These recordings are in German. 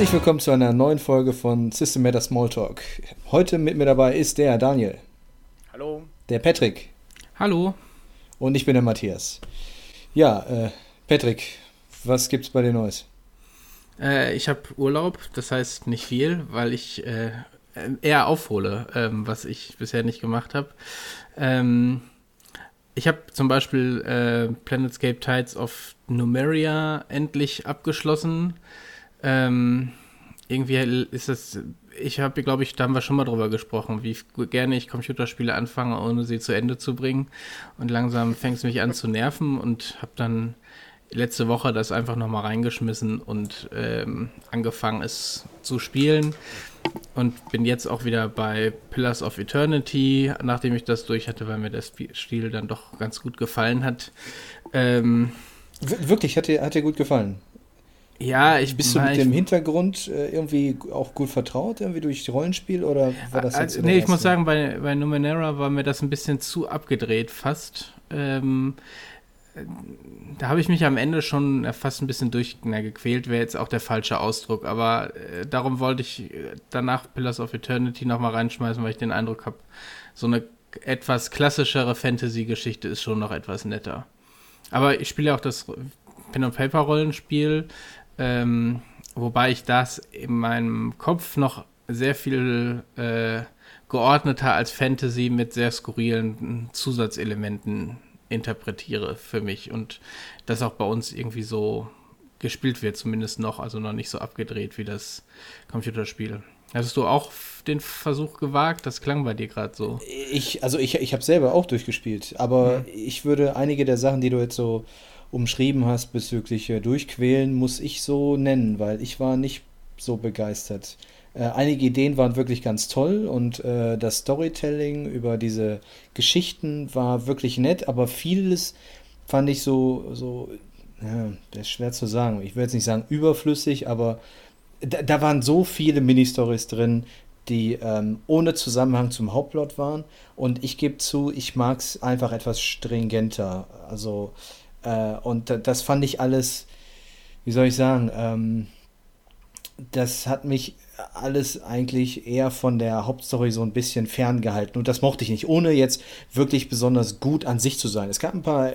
Herzlich willkommen zu einer neuen Folge von System Matter Smalltalk. Heute mit mir dabei ist der Daniel. Hallo. Der Patrick. Hallo. Und ich bin der Matthias. Ja, Patrick, was gibt's bei dir Neues? Ich habe Urlaub, das heißt nicht viel, weil ich eher aufhole, was ich bisher nicht gemacht habe. Ich habe zum Beispiel Planetscape Tides of Numeria endlich abgeschlossen. Irgendwie ist das, ich habe, glaube ich, da haben wir schon mal drüber gesprochen, wie gerne ich Computerspiele anfange, ohne sie zu Ende zu bringen. Und langsam fängt es mich an zu nerven und habe dann letzte Woche das einfach nochmal reingeschmissen und angefangen es zu spielen. Und bin jetzt auch wieder bei Pillars of Eternity, nachdem ich das durch hatte, weil mir das Spiel dann doch ganz gut gefallen hat. Wirklich, hat dir gut gefallen? Ja, Bist du mit dem Hintergrund irgendwie auch gut vertraut, irgendwie durch Rollenspiel, oder war das jetzt Nee, ich muss sagen, bei Numenera war mir das ein bisschen zu abgedreht fast. Da habe ich mich am Ende schon fast ein bisschen gequält, wäre jetzt auch der falsche Ausdruck, aber darum wollte ich danach Pillars of Eternity nochmal reinschmeißen, weil ich den Eindruck habe, so eine etwas klassischere Fantasy-Geschichte ist schon noch etwas netter. Aber ich spiele auch das Pen-and-Paper-Rollenspiel, wobei ich das in meinem Kopf noch sehr viel geordneter als Fantasy mit sehr skurrilen Zusatzelementen interpretiere für mich und das auch bei uns irgendwie so gespielt wird, zumindest noch, also noch nicht so abgedreht wie das Computerspiel. Hattest du auch den Versuch gewagt? Das klang bei dir gerade so. Ich habe selber auch durchgespielt, aber ich würde einige der Sachen, die du jetzt so umschrieben hast bezüglich Durchquälen, muss ich so nennen, weil ich war nicht so begeistert. Einige Ideen waren wirklich ganz toll und das Storytelling über diese Geschichten war wirklich nett, aber vieles fand ich so, ja, das ist schwer zu sagen. Ich will jetzt nicht sagen überflüssig, aber da waren so viele Ministories drin, die ohne Zusammenhang zum Hauptplot waren, und ich gebe zu, ich mag es einfach etwas stringenter. Also und das fand ich alles, wie soll ich sagen, das hat mich alles eigentlich eher von der Hauptstory so ein bisschen ferngehalten. Und das mochte ich nicht, ohne jetzt wirklich besonders gut an sich zu sein. Es gab ein paar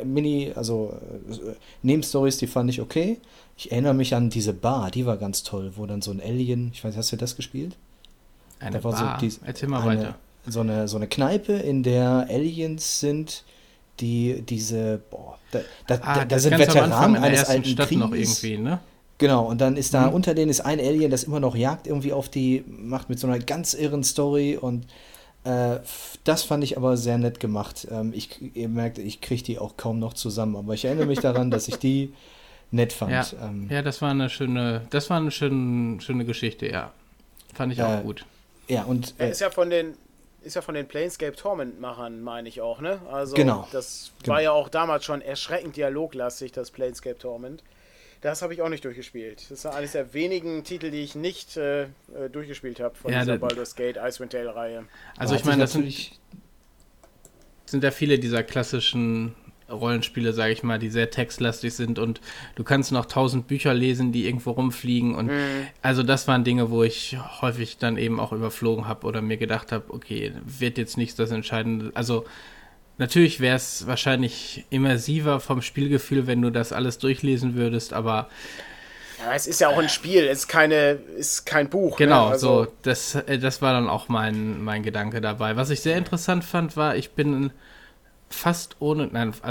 Nebenstories, die fand ich okay. Ich erinnere mich an diese Bar, die war ganz toll, wo dann so ein Alien, ich weiß, hast du das gespielt? Eine Da war Bar? Erzähl mal weiter. So eine Kneipe, in der Aliens sind, die diese, da sind Veteranen eines alten Stadt Krieges. noch irgendwie, ne? Genau, und dann ist da unter denen ist ein Alien, das immer noch Jagd irgendwie auf die macht mit so einer ganz irren Story, und das fand ich aber sehr nett gemacht. Ihr merkt, ich kriege die auch kaum noch zusammen, aber ich erinnere mich daran, dass ich die nett fand. Ja, das war eine schöne Geschichte, ja. Fand ich auch gut. Ja, und ist ja von den Planescape Torment-Machern, meine ich auch, ne? Also genau. Das war ja auch damals schon erschreckend dialoglastig, das Planescape Torment. Das habe ich auch nicht durchgespielt. Das ist eines der wenigen Titel, die ich nicht durchgespielt habe von dieser Baldur's Gate Icewind Dale-Reihe. Also ich meine, das sind ja viele dieser klassischen Rollenspiele, sage ich mal, die sehr textlastig sind, und du kannst noch 1000 Bücher lesen, die irgendwo rumfliegen, und also das waren Dinge, wo ich häufig dann eben auch überflogen habe oder mir gedacht habe, okay, wird jetzt nicht das Entscheidende, also natürlich wäre es wahrscheinlich immersiver vom Spielgefühl, wenn du das alles durchlesen würdest, aber ja, es ist ja auch ein Spiel, es ist kein Buch. Genau, ne? Also, so, das war dann auch mein Gedanke dabei. Was ich sehr interessant fand, war, ich bin fast ohne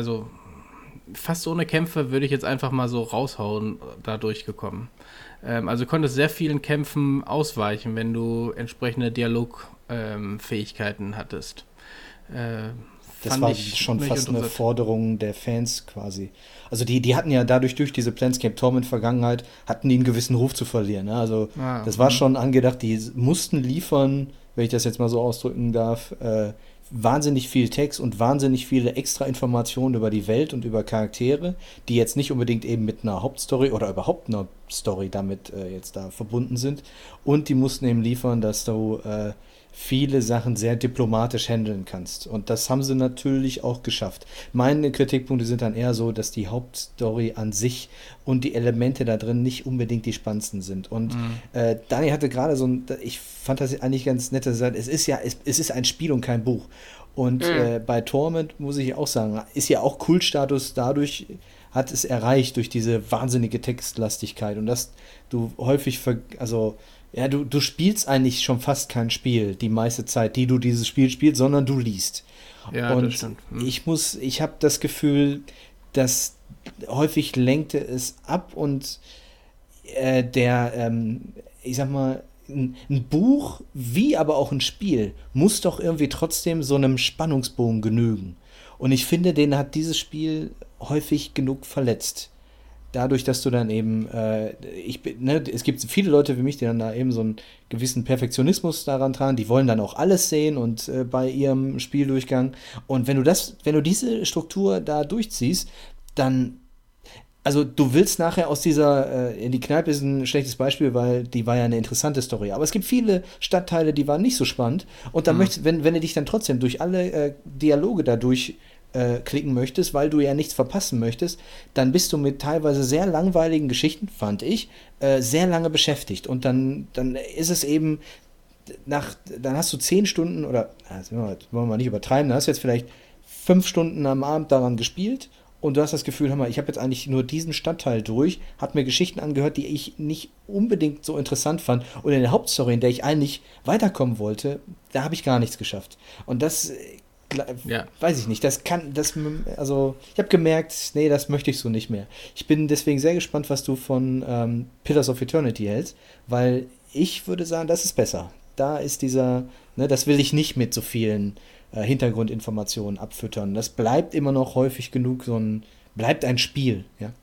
Kämpfe, würde ich jetzt einfach mal so raushauen, da durchgekommen. Also konntest sehr vielen Kämpfen ausweichen, wenn du entsprechende Dialogfähigkeiten hattest. Das war schon fast eine Forderung der Fans quasi. Also die hatten ja dadurch, durch diese Planescape Torment-Vergangenheit, hatten die einen gewissen Ruf zu verlieren. Ne? Also das war schon angedacht, die mussten liefern, wenn ich das jetzt mal so ausdrücken darf, wahnsinnig viel Text und wahnsinnig viele extra Informationen über die Welt und über Charaktere, die jetzt nicht unbedingt eben mit einer Hauptstory oder überhaupt einer Story damit jetzt da verbunden sind. Und die mussten eben liefern, dass du viele Sachen sehr diplomatisch handeln kannst. Und das haben sie natürlich auch geschafft. Meine Kritikpunkte sind dann eher so, dass die Hauptstory an sich und die Elemente da drin nicht unbedingt die spannendsten sind. Und Dani hatte gerade ich fand das eigentlich ganz nett, dass er sagt, es ist ein Spiel und kein Buch. Und bei Torment muss ich auch sagen, ist ja auch Kultstatus dadurch, hat es erreicht durch diese wahnsinnige Textlastigkeit und dass du häufig, du spielst eigentlich schon fast kein Spiel die meiste Zeit, die du dieses Spiel spielst, sondern du liest. Ja, und das stimmt. Ich habe das Gefühl, dass häufig lenkte es ab und ich sag mal, ein Buch, wie aber auch ein Spiel, muss doch irgendwie trotzdem so einem Spannungsbogen genügen. Und ich finde, den hat dieses Spiel häufig genug verletzt. Dadurch, dass du dann eben, es gibt viele Leute wie mich, die dann da eben so einen gewissen Perfektionismus daran tragen, die wollen dann auch alles sehen und bei ihrem Spieldurchgang. Und wenn du diese Struktur da durchziehst, dann, also du willst nachher aus dieser, in die Kneipe ist ein schlechtes Beispiel, weil die war ja eine interessante Story. Aber es gibt viele Stadtteile, die waren nicht so spannend. Und dann wenn du dich dann trotzdem durch alle Dialoge dadurch klicken möchtest, weil du ja nichts verpassen möchtest, dann bist du mit teilweise sehr langweiligen Geschichten, fand ich, sehr lange beschäftigt. Und dann ist es eben, dann hast du 10 Stunden oder, wollen wir mal nicht übertreiben, dann hast du jetzt vielleicht 5 Stunden am Abend daran gespielt und du hast das Gefühl, hör mal, ich habe jetzt eigentlich nur diesen Stadtteil durch, habe mir Geschichten angehört, die ich nicht unbedingt so interessant fand. Und in der Hauptstory, in der ich eigentlich weiterkommen wollte, da habe ich gar nichts geschafft. Und das weiß ich nicht, ich habe gemerkt, nee, das möchte ich so nicht mehr. Ich bin deswegen sehr gespannt, was du von Pillars of Eternity hältst, weil ich würde sagen, das ist besser. Da ist das will ich nicht mit so vielen Hintergrundinformationen abfüttern. Das bleibt immer noch häufig genug bleibt ein Spiel, ja.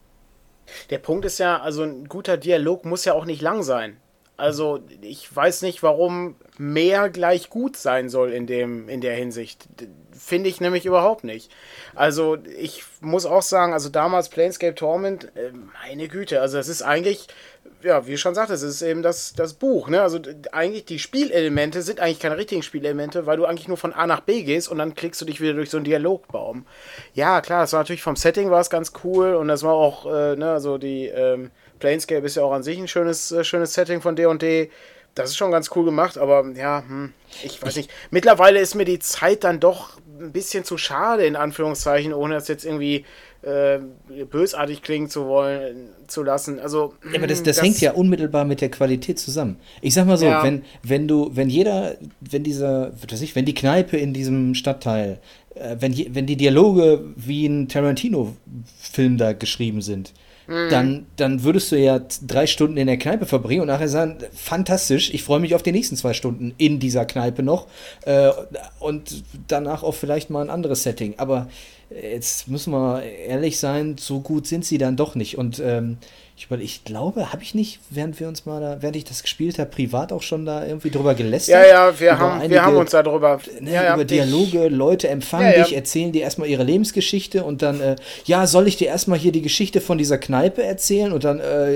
Der Punkt ist ja, also ein guter Dialog muss ja auch nicht lang sein. Also ich weiß nicht, warum mehr gleich gut sein soll in der Hinsicht. Finde ich nämlich überhaupt nicht. Also ich muss auch sagen, also damals Planescape Torment, meine Güte, also es ist eigentlich, ja, wie ich schon sagte, es ist eben das Buch, ne? Also eigentlich die Spielelemente sind eigentlich keine richtigen Spielelemente, weil du eigentlich nur von A nach B gehst und dann klickst du dich wieder durch so einen Dialogbaum. Ja, klar, das war natürlich vom Setting war es ganz cool und das war auch, also die Planescape ist ja auch an sich ein schönes Setting von D&D. Das ist schon ganz cool gemacht, aber ja, ich weiß nicht. Mittlerweile ist mir die Zeit dann doch ein bisschen zu schade, in Anführungszeichen, ohne das jetzt irgendwie bösartig klingen zu lassen. Also, ja, aber das hängt ja unmittelbar mit der Qualität zusammen. Ich sag mal so, ja. wenn die Kneipe in diesem Stadtteil, wenn die Dialoge wie ein Tarantino-Film da geschrieben sind, dann würdest du ja 3 Stunden in der Kneipe verbringen und nachher sagen, fantastisch, ich freue mich auf die nächsten 2 Stunden in dieser Kneipe noch und danach auch vielleicht mal ein anderes Setting. Aber jetzt müssen wir ehrlich sein, so gut sind sie dann doch nicht. Und ich glaube, habe ich nicht, während ich das gespielt habe, privat auch schon da irgendwie drüber gelästert? Ja, wir haben uns da drüber. Über Dialoge, Leute empfangen dich, erzählen dir erstmal ihre Lebensgeschichte und dann, soll ich dir erstmal hier die Geschichte von dieser Kneipe erzählen? Und dann,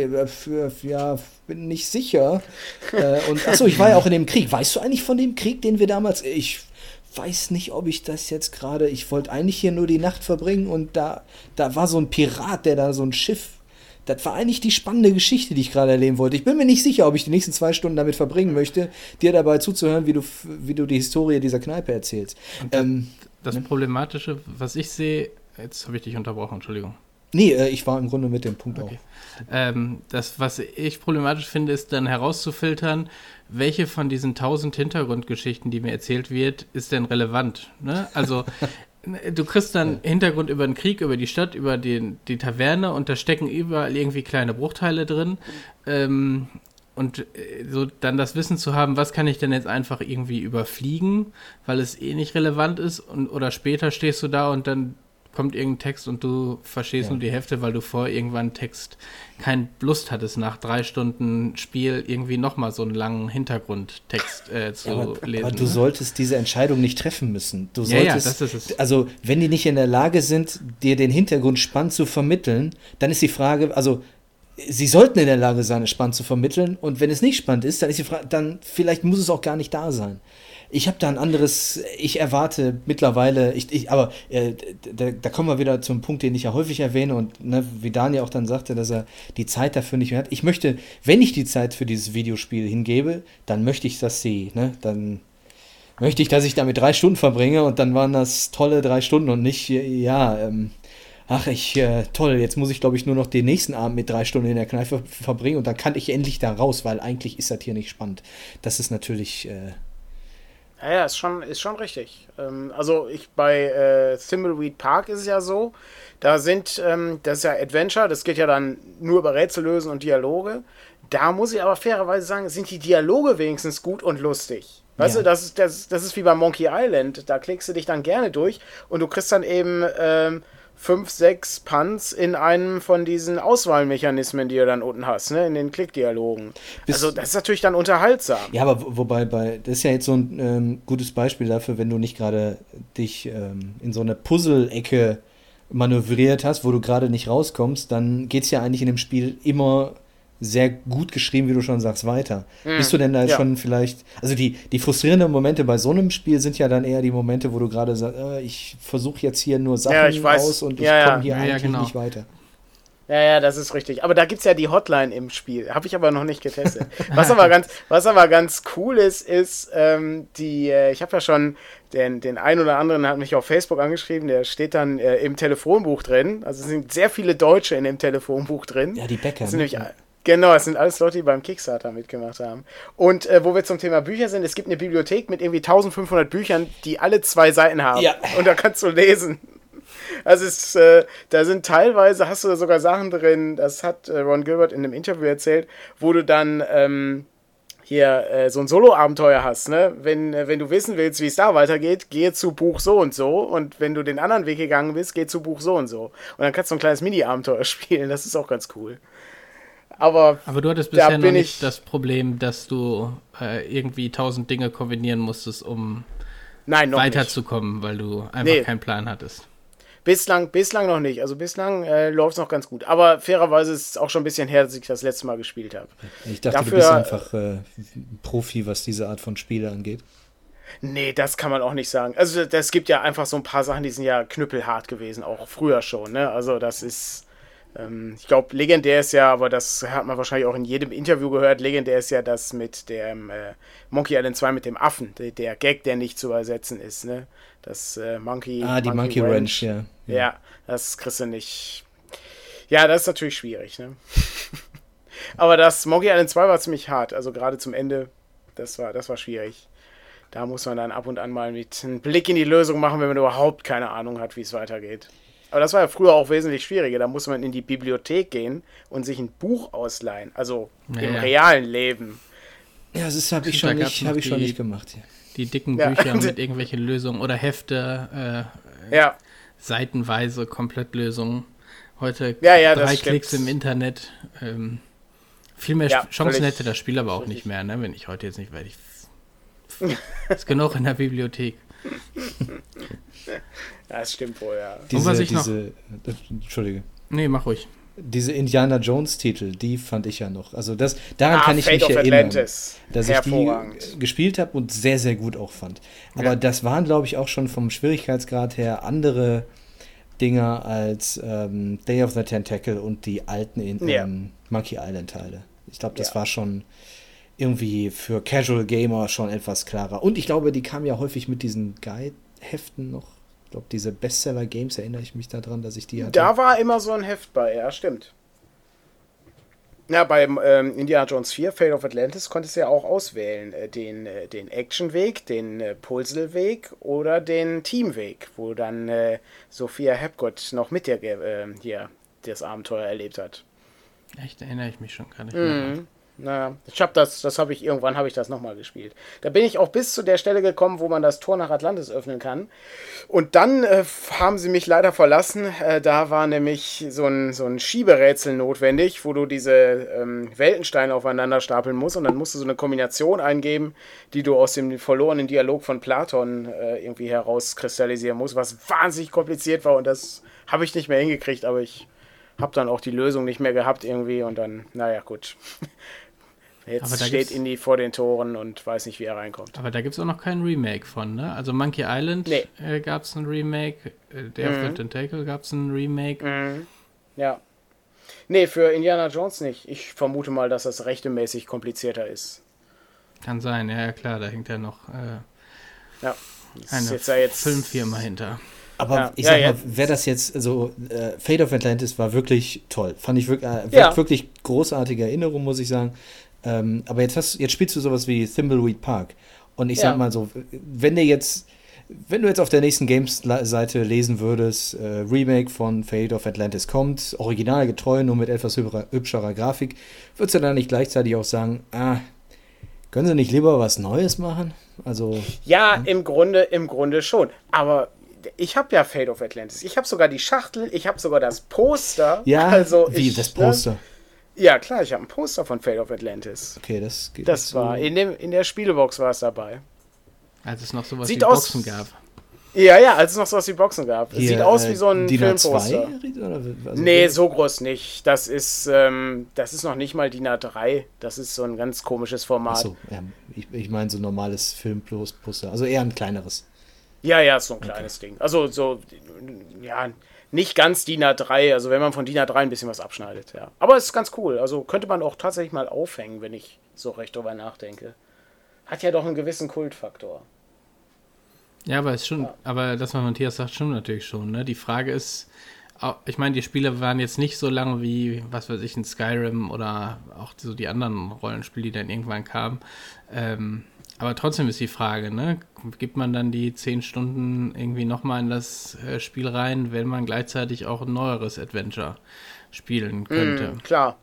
bin nicht sicher. Und achso, ich war ja auch in dem Krieg. Weißt du eigentlich von dem Krieg, den wir damals, ich weiß nicht, ob ich das jetzt gerade, ich wollte eigentlich hier nur die Nacht verbringen und da war so ein Pirat, der da so ein Schiff, das war eigentlich die spannende Geschichte, die ich gerade erleben wollte. Ich bin mir nicht sicher, ob ich die nächsten 2 Stunden damit verbringen möchte, dir dabei zuzuhören, wie du die Historie dieser Kneipe erzählst. Das Problematische, was ich sehe, jetzt habe ich dich unterbrochen, Entschuldigung. Nee, ich war im Grunde mit dem Punkt okay. Das, was ich problematisch finde, ist dann herauszufiltern, welche von diesen 1000 Hintergrundgeschichten, die mir erzählt wird, ist denn relevant. Ne? Also du kriegst dann Hintergrund über den Krieg, über die Stadt, über die Taverne und da stecken überall irgendwie kleine Bruchteile drin. Und so dann das Wissen zu haben, was kann ich denn jetzt einfach irgendwie überfliegen, weil es eh nicht relevant ist oder später stehst du da und dann kommt irgendein Text und du verstehst nur die Hälfte, weil du vor irgendwann Text keine Lust hattest, nach 3 Stunden Spiel irgendwie nochmal so einen langen Hintergrundtext zu lesen. Aber du solltest diese Entscheidung nicht treffen müssen. Du solltest, das ist es. Also wenn die nicht in der Lage sind, dir den Hintergrund spannend zu vermitteln, dann ist die Frage, also sie sollten in der Lage sein, es spannend zu vermitteln. Und wenn es nicht spannend ist, dann ist die Frage, dann vielleicht muss es auch gar nicht da sein. Ich habe da ein anderes, ich erwarte mittlerweile, aber da kommen wir wieder zum Punkt, den ich ja häufig erwähne und ne, wie Daniel auch dann sagte, dass er die Zeit dafür nicht mehr hat. Ich möchte, wenn ich die Zeit für dieses Videospiel hingebe, dann möchte ich, dann möchte ich, dass ich damit 3 Stunden verbringe und dann waren das tolle 3 Stunden und nicht, toll, jetzt muss ich, glaube ich, nur noch den nächsten Abend mit 3 Stunden in der Kneipe verbringen und dann kann ich endlich da raus, weil eigentlich ist das hier nicht spannend. Das ist natürlich... Ja, ist schon richtig. Also bei Thimbleweed Park ist es ja so, das ist ja Adventure, das geht ja dann nur über Rätsel lösen und Dialoge. Da muss ich aber fairerweise sagen, sind die Dialoge wenigstens gut und lustig. Weißt du, das ist wie bei Monkey Island, da klickst du dich dann gerne durch und du kriegst dann eben 5, 6 Punts in einem von diesen Auswahlmechanismen, die du dann unten hast, ne, in den Klickdialogen. Also das ist natürlich dann unterhaltsam. Ja, aber wobei, das ist ja jetzt so ein gutes Beispiel dafür, wenn du nicht gerade dich in so eine Puzzle-Ecke manövriert hast, wo du gerade nicht rauskommst, dann geht es ja eigentlich in dem Spiel immer sehr gut geschrieben, wie du schon sagst, weiter. Bist du denn da schon vielleicht, also die frustrierenden Momente bei so einem Spiel sind ja dann eher die Momente, wo du gerade sagst, ich versuche jetzt hier nur Sachen aus und ich komme hier eigentlich nicht weiter. Ja, das ist richtig. Aber da gibt es ja die Hotline im Spiel. Habe ich aber noch nicht getestet. Was aber ganz cool ist, ich habe ja schon den einen oder anderen hat mich auf Facebook angeschrieben, der steht dann im Telefonbuch drin. Also es sind sehr viele Deutsche in dem Telefonbuch drin. Ja, die Bäcker. Das sind nämlich genau, es sind alles Leute, die beim Kickstarter mitgemacht haben. Und wo wir zum Thema Bücher sind, es gibt eine Bibliothek mit irgendwie 1500 Büchern, die alle 2 Seiten haben. Ja. Und da kannst du lesen. Also da sind teilweise, hast du da sogar Sachen drin, das hat Ron Gilbert in einem Interview erzählt, wo du dann so ein Solo-Abenteuer hast, ne? Wenn du wissen willst, wie es da weitergeht, gehe zu Buch so und so und wenn du den anderen Weg gegangen bist, geh zu Buch so und so. Und dann kannst du ein kleines Mini-Abenteuer spielen, das ist auch ganz cool. Aber du hattest bisher noch nicht das Problem, dass du irgendwie 1000 Dinge kombinieren musstest, um weiterzukommen, weil du einfach keinen Plan hattest. Bislang noch nicht. Also bislang läuft es noch ganz gut. Aber fairerweise ist es auch schon ein bisschen her, dass ich das letzte Mal gespielt habe. Ich dachte, du bist einfach Profi, was diese Art von Spiele angeht. Nee, das kann man auch nicht sagen. Also es gibt ja einfach so ein paar Sachen, die sind ja knüppelhart gewesen, auch früher schon. Ne? Also das ist... ich glaube, legendär ist ja, aber das hat man wahrscheinlich auch in jedem Interview gehört, legendär ist ja das mit dem Monkey Island 2 mit dem Affen, der Gag, der nicht zu übersetzen ist, ne? Das Monkey Wrench, ja. Ja, das kriegst du nicht. Ja, das ist natürlich schwierig, ne? Aber das Monkey Island 2 war ziemlich hart, also gerade zum Ende, das war schwierig. Da muss man dann ab und an mal mit einem Blick in die Lösung machen, wenn man überhaupt keine Ahnung hat, wie es weitergeht. Aber das war ja früher auch wesentlich schwieriger. Da musste man in die Bibliothek gehen und sich ein Buch ausleihen. Also im realen Leben. Ja, das habe ich schon nicht gemacht. Ja. Die dicken Bücher mit irgendwelchen Lösungen oder Hefte, seitenweise Komplettlösungen. Heute 3 Klicks im Internet. Viel mehr Chancen hätte das Spiel aber auch nicht mehr, ne? Wenn ich heute jetzt nicht, weil ist genug in der Bibliothek. Das stimmt wohl, ja. Entschuldige. Nee, mach ruhig. Diese Indiana Jones Titel, die fand ich ja noch. Also daran kann ich mich erinnern, dass ich die gespielt habe und sehr, sehr gut auch fand. Aber das waren, glaube ich, auch schon vom Schwierigkeitsgrad her andere Dinger als Day of the Tentacle und die alten Monkey Island Teile. Ich glaube, das war schon irgendwie für Casual Gamer schon etwas klarer. Und ich glaube, die kamen ja häufig mit diesen Guide-Heften noch. Ich glaube, diese Bestseller-Games, erinnere ich mich daran, dass ich die hatte. Da war immer so ein Heft bei, ja, stimmt. Ja, beim Indiana Jones 4, Fate of Atlantis, konntest du ja auch auswählen, den Action-Weg, den Puzzle-Weg oder den Team-Weg, wo dann Sophia Hapgood noch mit dir hier das Abenteuer erlebt hat. Echt, erinnere ich mich schon gar nicht mehr. Naja, irgendwann habe ich das nochmal gespielt. Da bin ich auch bis zu der Stelle gekommen, wo man das Tor nach Atlantis öffnen kann. Und dann haben sie mich leider verlassen. Da war nämlich so ein Schieberätsel notwendig, wo du diese Weltensteine aufeinander stapeln musst. Und dann musst du so eine Kombination eingeben, die du aus dem verlorenen Dialog von Platon irgendwie herauskristallisieren musst, was wahnsinnig kompliziert war. Und das habe ich nicht mehr hingekriegt, aber ich Hab dann auch die Lösung nicht mehr gehabt irgendwie und dann, naja, gut. Jetzt steht Indy vor den Toren und weiß nicht, wie er reinkommt. Aber da gibt es auch noch kein Remake von, ne? Also Monkey Island gab es ein Remake, Day of the Tentacle gab es ein Remake. Ja. Nee, für Indiana Jones nicht. Ich vermute mal, dass das rechtemäßig komplizierter ist. Kann sein, ja klar, da hängt ja noch eine Filmfirma hinter. Aber ich sag mal, wer das jetzt, also Fate of Atlantis war wirklich toll. Fand ich wirklich großartige Erinnerung, muss ich sagen. Aber jetzt spielst du sowas wie Thimbleweed Park. Und ich sag mal so, wenn du jetzt auf der nächsten Games-Seite lesen würdest, Remake von Fate of Atlantis kommt, originalgetreu, nur mit etwas hübscherer Grafik, würdest du dann nicht gleichzeitig auch sagen, können sie nicht lieber was Neues machen? Also im Grunde schon. Aber ich habe ja Fate of Atlantis. Ich habe sogar die Schachtel, ich habe sogar das Poster. Ja, also das Poster? Ne? Ja, klar, ich habe ein Poster von Fate of Atlantis. Okay, das geht. Das war, in der Spielebox war es dabei. Als es noch sowas wie Boxen gab. Ja, als es noch sowas wie Boxen gab. Es sieht aus wie so ein Filmposter. Nee, so groß nicht. Das ist noch nicht mal DIN A3. Das ist so ein ganz komisches Format. Achso, ja, ich meine so ein normales Filmposter. Also eher ein kleineres. Ja, ist so ein kleines Ding. Also so, ja, nicht ganz DIN A3, also wenn man von DIN A3 ein bisschen was abschneidet, ja. Aber es ist ganz cool, also könnte man auch tatsächlich mal aufhängen, wenn ich so recht drüber nachdenke. Hat ja doch einen gewissen Kultfaktor. Ja, aber aber das, was Matthias sagt, stimmt natürlich schon, ne? Die Frage ist, ich meine, die Spiele waren jetzt nicht so lange wie, was weiß ich, in Skyrim oder auch so die anderen Rollenspiele, die dann irgendwann kamen. Aber trotzdem ist die Frage, ne? Gibt man dann die 10 Stunden irgendwie nochmal in das Spiel rein, wenn man gleichzeitig auch ein neueres Adventure spielen könnte? Klar.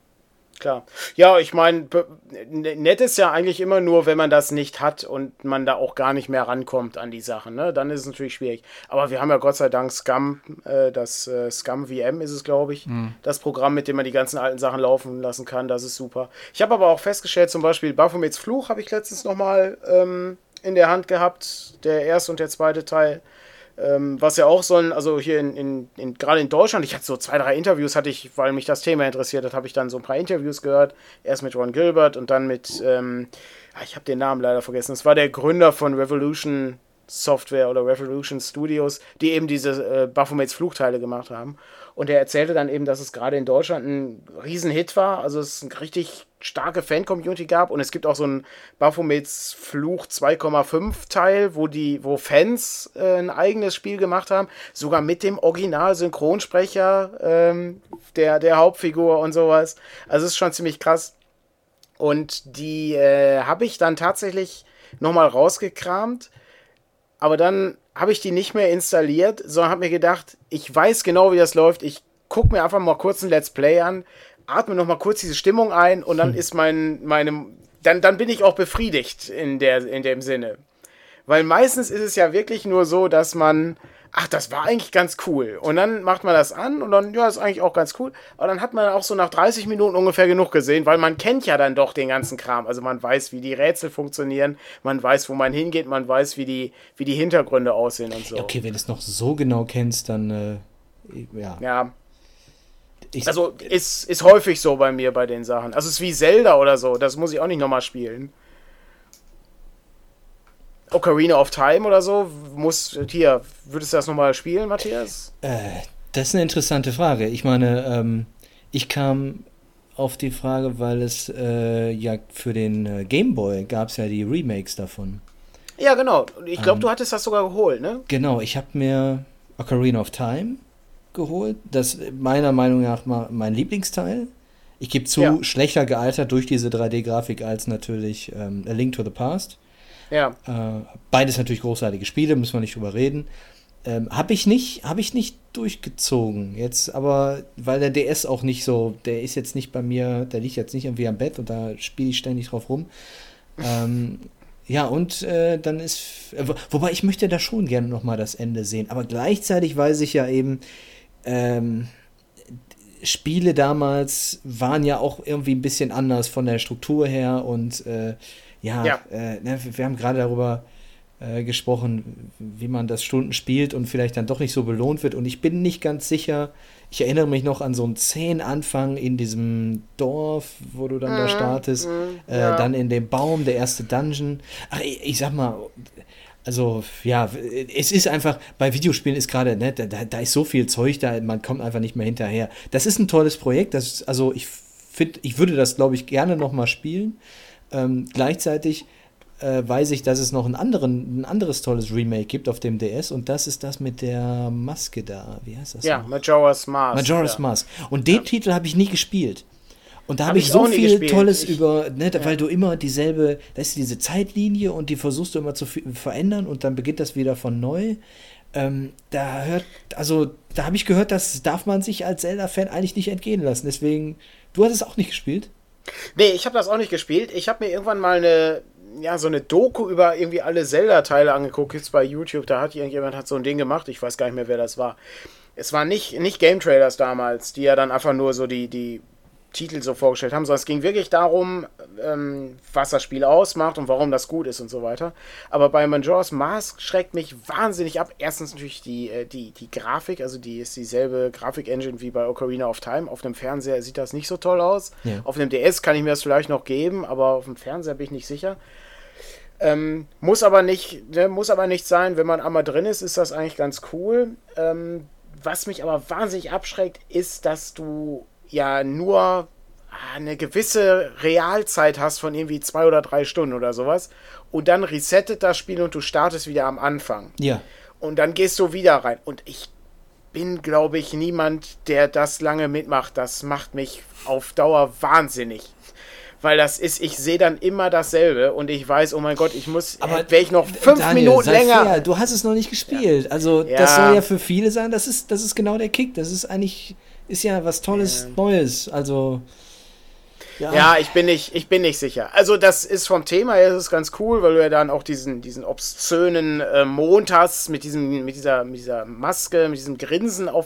Ja, ich meine, nett ist ja eigentlich immer nur, wenn man das nicht hat und man da auch gar nicht mehr rankommt an die Sachen, ne? Dann ist es natürlich schwierig. Aber wir haben ja Gott sei Dank Scum, das Scum VM ist es, glaube ich, das Programm, mit dem man die ganzen alten Sachen laufen lassen kann, das ist super. Ich habe aber auch festgestellt, zum Beispiel Baphomets Fluch habe ich letztens nochmal in der Hand gehabt, der erste und der zweite Teil. Was ja auch so also hier gerade in Deutschland, ich hatte so 2, 3 Interviews, weil mich das Thema interessiert hat, habe ich dann so ein paar Interviews gehört. Erst mit Ron Gilbert und dann mit, ich habe den Namen leider vergessen, das war der Gründer von Revolution Software oder Revolution Studios, die eben diese Baphomets Fluchteile gemacht haben. Und er erzählte dann eben, dass es gerade in Deutschland ein Riesenhit war, also es eine richtig starke Fan-Community gab und es gibt auch so ein Baphomets Fluch 2,5 Teil, wo Fans ein eigenes Spiel gemacht haben, sogar mit dem Original-Synchronsprecher der Hauptfigur und sowas. Also es ist schon ziemlich krass. Und die habe ich dann tatsächlich nochmal rausgekramt, aber dann habe ich die nicht mehr installiert, sondern habe mir gedacht, ich weiß genau, wie das läuft. Ich gucke mir einfach mal kurz ein Let's Play an, atme noch mal kurz diese Stimmung ein und dann ist dann bin ich auch befriedigt in dem Sinne. Weil meistens ist es ja wirklich nur so, dass man, das war eigentlich ganz cool. Und dann macht man das an und dann, ja, ist eigentlich auch ganz cool. Aber dann hat man auch so nach 30 Minuten ungefähr genug gesehen, weil man kennt ja dann doch den ganzen Kram. Also man weiß, wie die Rätsel funktionieren, man weiß, wo man hingeht, man weiß, wie die Hintergründe aussehen und so. Okay, wenn du es noch so genau kennst, dann, ja. Ja. Also ist häufig so bei mir bei den Sachen. Also es ist wie Zelda oder so, das muss ich auch nicht nochmal spielen. Ocarina of Time oder so, würdest du das nochmal spielen, Matthias? Das ist eine interessante Frage. Ich meine, ich kam auf die Frage, weil es ja für den Game Boy gab es ja die Remakes davon. Ja, genau. Ich glaube, du hattest das sogar geholt, ne? Genau, ich habe mir Ocarina of Time geholt. Das ist meiner Meinung nach mein Lieblingsteil. Ich gebe zu, schlechter gealtert durch diese 3D-Grafik als natürlich A Link to the Past. Ja. Beides natürlich großartige Spiele, müssen wir nicht drüber reden. Habe ich nicht durchgezogen. Jetzt aber, weil der DS auch nicht so, der ist jetzt nicht bei mir, der liegt jetzt nicht irgendwie am Bett und da spiele ich ständig drauf rum. Ja, und dann ist, wobei ich möchte da schon gerne nochmal das Ende sehen, aber gleichzeitig weiß ich ja eben, Spiele damals waren ja auch irgendwie ein bisschen anders von der Struktur her und wir haben gerade darüber gesprochen, wie man das Stunden spielt und vielleicht dann doch nicht so belohnt wird. Und ich bin nicht ganz sicher, ich erinnere mich noch an so einen zähen Anfang in diesem Dorf, wo du dann da startest, dann in dem Baum, der erste Dungeon. Ach, ich sag mal, also ja, es ist einfach, bei Videospielen ist gerade, ne, da ist so viel Zeug da, man kommt einfach nicht mehr hinterher. Das ist ein tolles Projekt, also ich finde, ich würde das, glaube ich, gerne nochmal spielen. Gleichzeitig weiß ich, dass es noch ein anderes tolles Remake gibt auf dem DS und das ist das mit der Maske da. Wie heißt das? Ja, noch? Majora's Mask. Majora's Mask. Und den Titel habe ich nie gespielt. Und da habe ich so viel Tolles über, ne, weil du immer dieselbe, da ist diese Zeitlinie und die versuchst du immer zu verändern und dann beginnt das wieder von neu. Da habe ich gehört, das darf man sich als Zelda-Fan eigentlich nicht entgehen lassen. Deswegen, du hast es auch nicht gespielt? Nee, ich habe das auch nicht gespielt. Ich habe mir irgendwann mal so eine Doku über irgendwie alle Zelda-Teile angeguckt, jetzt bei YouTube. Da hat irgendjemand so ein Ding gemacht. Ich weiß gar nicht mehr, wer das war. Es waren nicht Game Trailers damals, die ja dann einfach nur so die Titel so vorgestellt haben, sondern es ging wirklich darum, was das Spiel ausmacht und warum das gut ist und so weiter. Aber bei Majora's Mask schreckt mich wahnsinnig ab. Erstens natürlich die Grafik, also die ist dieselbe Grafik-Engine wie bei Ocarina of Time. Auf dem Fernseher sieht das nicht so toll aus. Ja. Auf dem DS kann ich mir das vielleicht noch geben, aber auf dem Fernseher bin ich nicht sicher. Muss aber nicht sein, wenn man einmal drin ist das eigentlich ganz cool. Was mich aber wahnsinnig abschreckt, ist, dass du ja nur eine gewisse Realzeit hast von irgendwie 2 oder 3 Stunden oder sowas und dann resettet das Spiel und du startest wieder am Anfang. Ja. Und dann gehst du wieder rein. Und ich bin, glaube ich, niemand, der das lange mitmacht. Das macht mich auf Dauer wahnsinnig. Weil ich sehe dann immer dasselbe und ich weiß, oh mein Gott, wäre ich noch 5 Daniel, Minuten länger. Fair, du hast es noch nicht gespielt. Ja. Also das soll ja für viele sein, das ist genau der Kick. Das ist eigentlich, ist ja was Tolles, Neues. Also ja, ich bin nicht sicher. Also das ist vom Thema her ist ganz cool, weil du ja dann auch diesen obszönen Mond hast mit dieser Maske, mit diesem Grinsen auf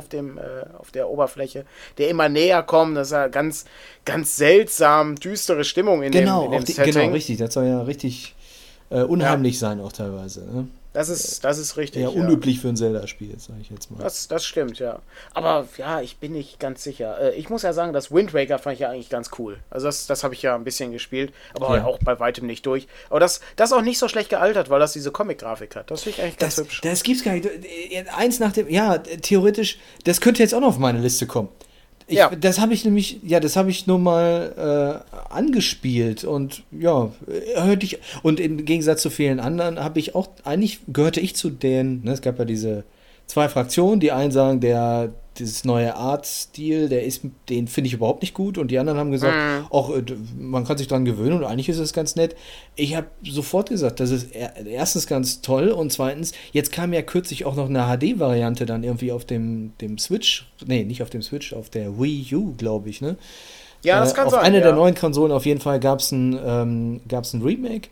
der Oberfläche, der immer näher kommt. Das ist ja ganz, ganz seltsam düstere Stimmung in dem Setting. Genau, richtig. Das soll ja richtig unheimlich sein auch teilweise. Ne? Das ist richtig. Ja, unüblich für ein Zelda-Spiel, sage ich jetzt mal. Das stimmt, ja. Aber ja, ich bin nicht ganz sicher. Ich muss ja sagen, das Wind Waker fand ich ja eigentlich ganz cool. Also das habe ich ja ein bisschen gespielt, aber auch bei weitem nicht durch. Aber das ist auch nicht so schlecht gealtert, weil das diese Comic-Grafik hat. Das finde ich eigentlich ganz hübsch. Das gibt's gar nicht. Eins nach dem, theoretisch, das könnte jetzt auch noch auf meine Liste kommen. Das habe ich nur mal angespielt und hörte ich, und im Gegensatz zu vielen anderen gehörte ich zu denen, ne, es gab ja diese 2 Fraktionen, die einen sagen, dieses neue Artstil, den finde ich überhaupt nicht gut und die anderen haben gesagt, man kann sich dran gewöhnen und eigentlich ist es ganz nett. Ich habe sofort gesagt, das ist erstens ganz toll und zweitens, jetzt kam ja kürzlich auch noch eine HD-Variante dann irgendwie auf dem Switch, nicht auf dem Switch, auf der Wii U, glaube ich, ne? Ja, das kann sein. Auf einer der neuen Konsolen auf jeden Fall gab es ein Remake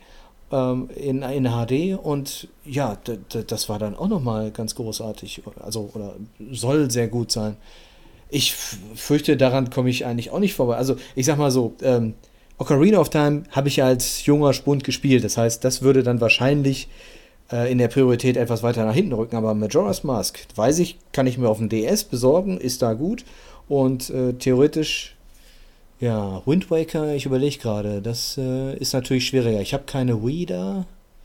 in HD und ja, das war dann auch nochmal ganz großartig, oder soll sehr gut sein. Ich fürchte, daran komme ich eigentlich auch nicht vorbei. Also ich sag mal so, Ocarina of Time habe ich ja als junger Spund gespielt, das heißt, das würde dann wahrscheinlich in der Priorität etwas weiter nach hinten rücken, aber Majora's Mask, weiß ich, kann ich mir auf dem DS besorgen, ist da gut und theoretisch ja, Wind Waker, ich überlege gerade, das ist natürlich schwieriger. Ich habe keine Wii da.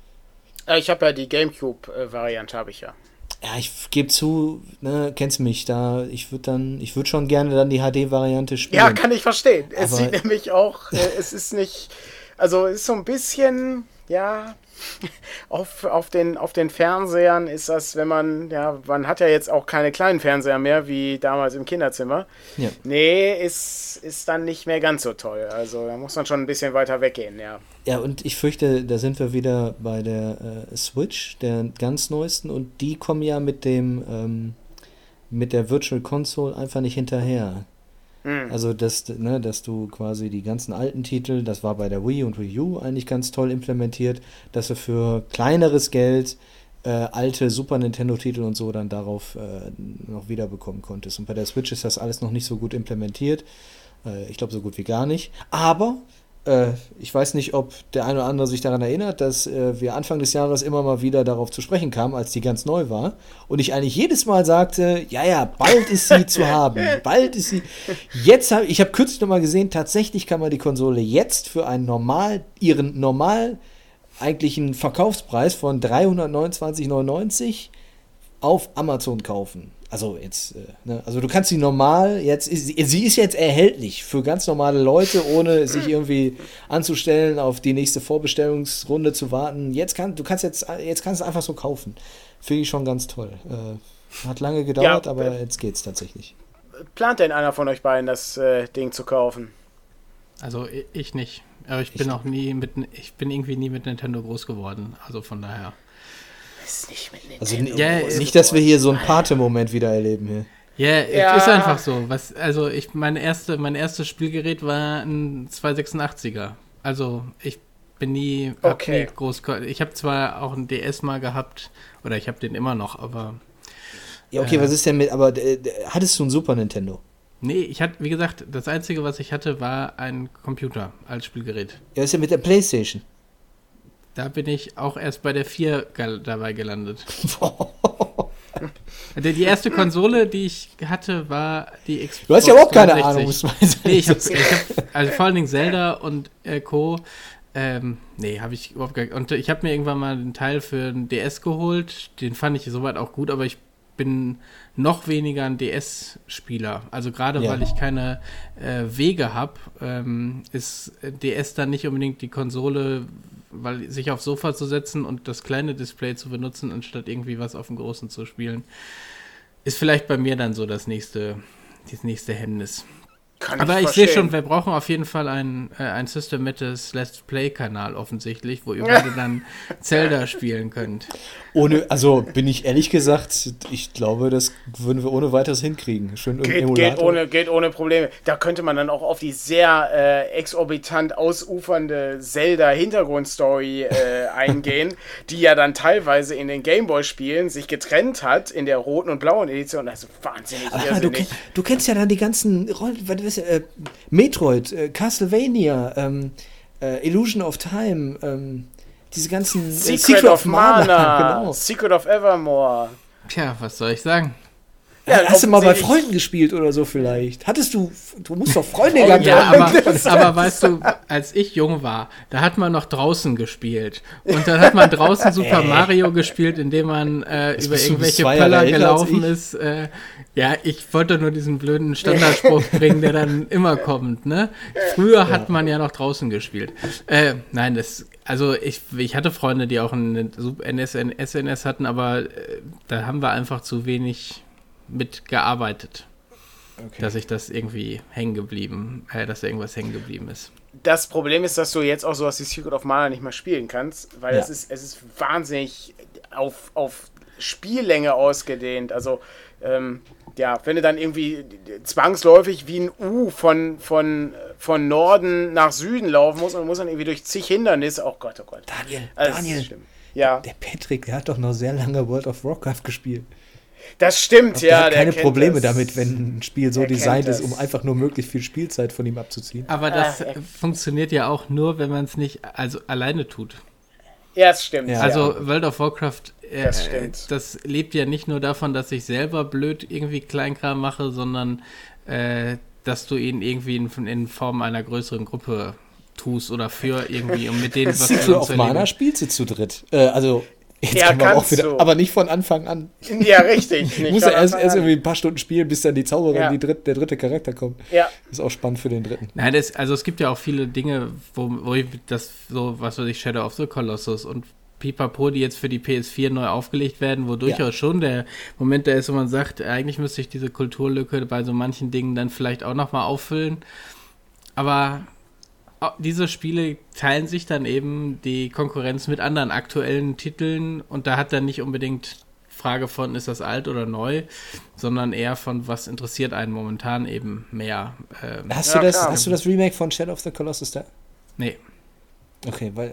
Ich habe ja die Gamecube-Variante, habe ich ja. Ja, ich gebe zu, ne, kennst mich, ich würde schon gerne dann die HD-Variante spielen. Ja, kann ich verstehen. Es sieht nämlich auch, es ist nicht, also es ist so ein bisschen, ja, auf den Fernsehern ist das, wenn man hat ja jetzt auch keine kleinen Fernseher mehr, wie damals im Kinderzimmer. Ja. Nee, ist dann nicht mehr ganz so toll. Also da muss man schon ein bisschen weiter weggehen, ja. Ja, und ich fürchte, da sind wir wieder bei der Switch, der ganz neuesten, und die kommen ja mit der Virtual Console einfach nicht hinterher. Also, dass du quasi die ganzen alten Titel, das war bei der Wii und Wii U eigentlich ganz toll implementiert, dass du für kleineres Geld alte Super Nintendo-Titel und so dann darauf noch wiederbekommen konntest. Und bei der Switch ist das alles noch nicht so gut implementiert. Ich glaube, so gut wie gar nicht. Aber Ich weiß nicht, ob der eine oder andere sich daran erinnert, dass wir Anfang des Jahres immer mal wieder darauf zu sprechen kamen, als die ganz neu war. Und ich eigentlich jedes Mal sagte, ja, bald ist sie zu haben. Bald ist sie. Ich habe kürzlich noch mal gesehen, tatsächlich kann man die Konsole jetzt für ihren normal eigentlichen Verkaufspreis von 329,99 auf Amazon kaufen. Also jetzt, also du kannst sie normal, sie ist jetzt erhältlich für ganz normale Leute, ohne sich irgendwie anzustellen, auf die nächste Vorbestellungsrunde zu warten. Jetzt kannst du es einfach so kaufen. Finde ich schon ganz toll. Hat lange gedauert, aber jetzt geht's tatsächlich. Plant denn einer von euch beiden, das Ding zu kaufen? Also ich nicht. Aber ich bin irgendwie nie mit Nintendo groß geworden. Also von daher. Ist nicht mit Nintendo nicht, dass wir hier so einen Pate-Moment wieder erleben hier. Ja, ist einfach so. Mein erstes Spielgerät war ein 286er. Also ich bin nie groß. Ich habe zwar auch einen DS mal gehabt, oder ich habe den immer noch, aber. Ja, okay, was ist denn mit, aber hattest du einen Super Nintendo? Nee, ich hatte, wie gesagt, das Einzige, was ich hatte, war ein Computer als Spielgerät. Ja, was ist denn mit der PlayStation? Da bin ich auch erst bei der 4 dabei gelandet. Die erste Konsole, die ich hatte, war die Xbox. Du hast ja überhaupt keine Ahnung, muss man sagen. Nee, ich hab, also vor allen Dingen Zelda und Co. Habe ich überhaupt gar nicht. Und ich habe mir irgendwann mal einen Teil für einen DS geholt. Den fand ich soweit auch gut, aber ich bin noch weniger ein DS-Spieler. Also gerade weil ich keine Wege habe, ist DS dann nicht unbedingt die Konsole, weil sich aufs Sofa zu setzen und das kleine Display zu benutzen, anstatt irgendwie was auf dem großen zu spielen, ist vielleicht bei mir dann so das nächste Hemmnis. Aber ich sehe schon, wir brauchen auf jeden Fall ein Systematic Let's Play-Kanal offensichtlich, wo ihr beide dann Zelda spielen könnt. Also bin ich ehrlich gesagt, ich glaube, das würden wir ohne weiteres hinkriegen. Schön Geht ohne Probleme. Da könnte man dann auch auf die sehr exorbitant ausufernde Zelda-Hintergrundstory eingehen, die ja dann teilweise in den Gameboy-Spielen sich getrennt hat, in der roten und blauen Edition. Also wahnsinnig irrsinnig. Du kennst ja dann die ganzen Metroid, Castlevania, Illusion of Time, diese ganzen Secret of Mana, genau. Secret of Evermore. Tja, was soll ich sagen? Ja, hast du mal bei Freunden gespielt oder so vielleicht? Du musst doch Freunde gehabt haben. Aber weißt du, als ich jung war, da hat man noch draußen gespielt. Und dann hat man draußen Super Mario gespielt, indem man über irgendwelche Pöller gelaufen ist. Ich wollte nur diesen blöden Standardspruch bringen, der dann immer kommt, ne? Früher hat man ja noch draußen gespielt. Nein, ich hatte Freunde, die auch ein SNES hatten, aber da haben wir einfach zu wenig mitgearbeitet, dass dass irgendwas hängen geblieben ist. Das Problem ist, dass du jetzt auch sowas wie Secret of Mana nicht mehr spielen kannst, weil es ist wahnsinnig auf Spiellänge ausgedehnt. Also, wenn du dann irgendwie zwangsläufig wie ein U von Norden nach Süden laufen musst und muss dann irgendwie durch zig Hindernisse. Oh Gott. Daniel, der Patrick, der hat doch noch sehr lange World of Warcraft gespielt. Das stimmt, der hat keine Probleme damit, wenn ein Spiel so designt ist, um einfach nur möglichst viel Spielzeit von ihm abzuziehen. Aber das funktioniert ja auch nur, wenn man es nicht alleine tut. Ja, es stimmt. Ja. Also World of Warcraft, das lebt ja nicht nur davon, dass ich selber blöd irgendwie Kleinkram mache, sondern dass du ihn irgendwie in Form einer größeren Gruppe tust oder für irgendwie, um mit denen was zu erleben. Für auf Mana spielst du zu dritt. Jetzt kann man auch wieder, aber nicht von Anfang an. Ja, richtig. Du musst ja erst irgendwie ein paar Stunden spielen, bis dann die Zauberin, der dritte Charakter kommt. Ja. Das ist auch spannend für den dritten. Nein, es gibt ja auch viele Dinge, wo ich das so, was weiß ich, Shadow of the Colossus und Pipapo, die jetzt für die PS4 neu aufgelegt werden, wo durchaus schon der Moment da ist, wo man sagt, eigentlich müsste ich diese Kulturlücke bei so manchen Dingen dann vielleicht auch nochmal auffüllen. Aber diese Spiele teilen sich dann eben die Konkurrenz mit anderen aktuellen Titeln und da hat dann nicht unbedingt Frage von, ist das alt oder neu, sondern eher von, was interessiert einen momentan eben mehr. Hast du das Remake von Shadow of the Colossus da? Nee. Okay, weil,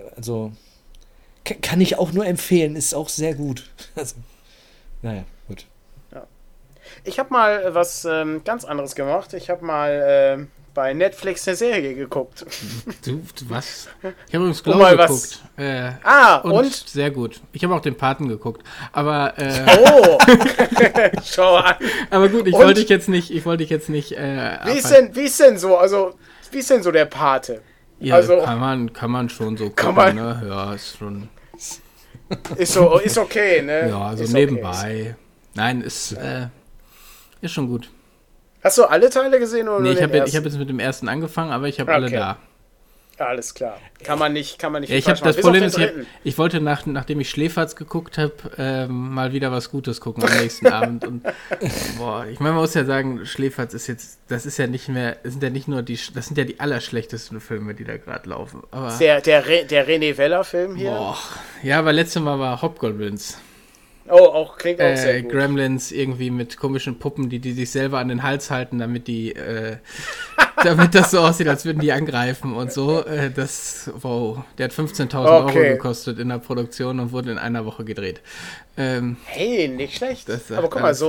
kann ich auch nur empfehlen, ist auch sehr gut. Also, naja, gut. Ja. Ich habe mal was ganz anderes gemacht. Ich habe mal bei Netflix eine Serie geguckt. Du was? Ich habe übrigens Glow geguckt. Und? Sehr gut. Ich habe auch den Paten geguckt. Aber schau an. Aber gut, ich wollte dich jetzt nicht. Wie ist denn so der Pate? Ja, also, kann man schon so gucken, ne? Ja, ist schon. Ist okay, ne? Ja, so ist nebenbei. Okay. Nein, ist schon gut. Hast du alle Teile gesehen oder nee, ich habe jetzt mit dem ersten angefangen, aber ich habe alle da. Alles klar. Kann man nicht ja, das Problem ist, ich wollte, nachdem ich Schläferz geguckt habe, mal wieder was Gutes gucken am nächsten Abend. Und ich meine, man muss ja sagen, Schläferz ist jetzt, das ist ja nicht mehr, das sind ja die allerschlechtesten Filme, die da gerade laufen. Aber der René Weller-Film hier? Ja, aber letztes Mal war Hobgoblins. Oh, auch klingt auch sehr gut. Gremlins irgendwie mit komischen Puppen, die sich selber an den Hals halten, damit das so aussieht, als würden die angreifen und so. Der hat 15.000 Euro gekostet in der Produktion und wurde in einer Woche gedreht. Hey, nicht schlecht. Aber guck mal,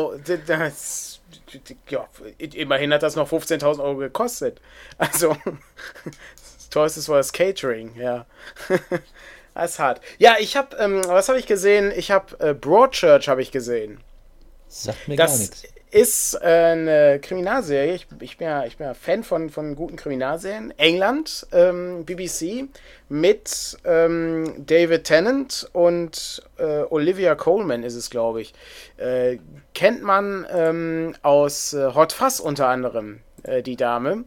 immerhin hat das noch 15.000 Euro gekostet. Also, das teuerste war das Catering, ja. Das ist hart. Ja, ich habe, was habe ich gesehen? Ich habe Broadchurch habe ich gesehen. Sagt mir gar nichts. Das ist eine Kriminalserie. Ich bin ja Fan von guten Kriminalserien. England, BBC, mit David Tennant und Olivia Colman ist es, glaube ich. Kennt man aus Hot Fuzz unter anderem, die Dame.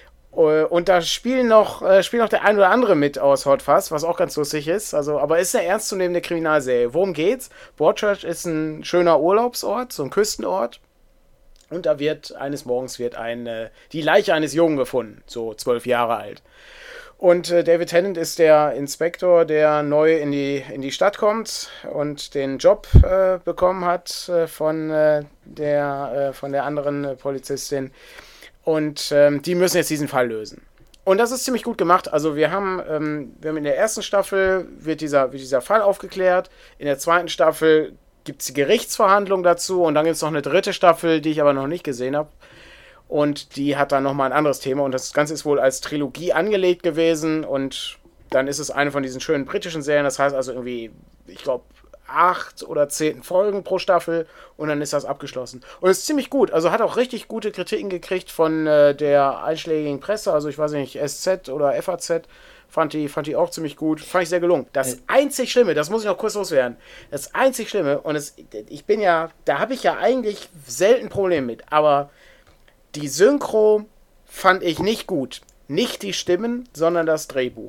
Und da spielt noch der ein oder andere mit aus Hot Fuzz, was auch ganz lustig ist. Also, aber ist eine ernstzunehmende Kriminalserie. Worum geht's? Broadchurch ist ein schöner Urlaubsort, so ein Küstenort. Und da eines Morgens die Leiche eines Jungen gefunden, so 12 Jahre alt. Und David Tennant ist der Inspektor, der neu in die Stadt kommt und den Job bekommen hat von der anderen Polizistin. Und die müssen jetzt diesen Fall lösen. Und das ist ziemlich gut gemacht. Also wir haben in der ersten Staffel wird dieser Fall aufgeklärt. In der zweiten Staffel gibt es die Gerichtsverhandlung dazu. Und dann gibt es noch eine dritte Staffel, die ich aber noch nicht gesehen habe. Und die hat dann nochmal ein anderes Thema. Und das Ganze ist wohl als Trilogie angelegt gewesen. Und dann ist es eine von diesen schönen britischen Serien. Das heißt also irgendwie, ich glaube, 8 oder 10 Folgen pro Staffel und dann ist das abgeschlossen. Und es ist ziemlich gut. Also hat auch richtig gute Kritiken gekriegt von der einschlägigen Presse. Also ich weiß nicht, SZ oder FAZ. Fand die auch ziemlich gut. Fand ich sehr gelungen. Das einzig Schlimme, das muss ich noch kurz loswerden. Das einzig Schlimme, und da habe ich ja eigentlich selten Probleme mit, aber die Synchro fand ich nicht gut. Nicht die Stimmen, sondern das Drehbuch.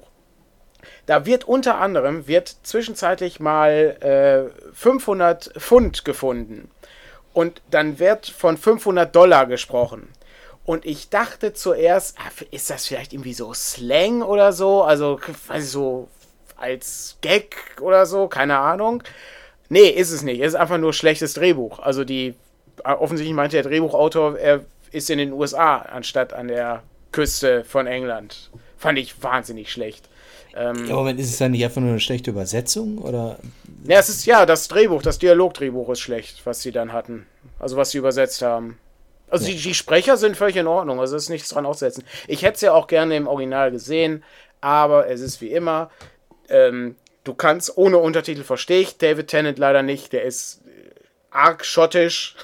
Da wird unter anderem zwischenzeitlich mal 500 Pfund gefunden. Und dann wird von $500 gesprochen. Und ich dachte zuerst, ist das vielleicht irgendwie so Slang oder so? Also, weiß ich, so als Gag oder so, keine Ahnung. Nee, ist es nicht. Es ist einfach nur schlechtes Drehbuch. Also offensichtlich meinte der Drehbuchautor, er ist in den USA anstatt an der Küste von England. Fand ich wahnsinnig schlecht. Moment, ist es dann nicht einfach nur eine schlechte Übersetzung? Oder? Ja, das Drehbuch, das Dialogdrehbuch ist schlecht, was sie dann hatten. Also was sie übersetzt haben. Also die Sprecher sind völlig in Ordnung, also ist nichts dran auszusetzen. Ich hätte es ja auch gerne im Original gesehen, aber es ist wie immer, du kannst ohne Untertitel, verstehe ich David Tennant leider nicht, der ist arg schottisch.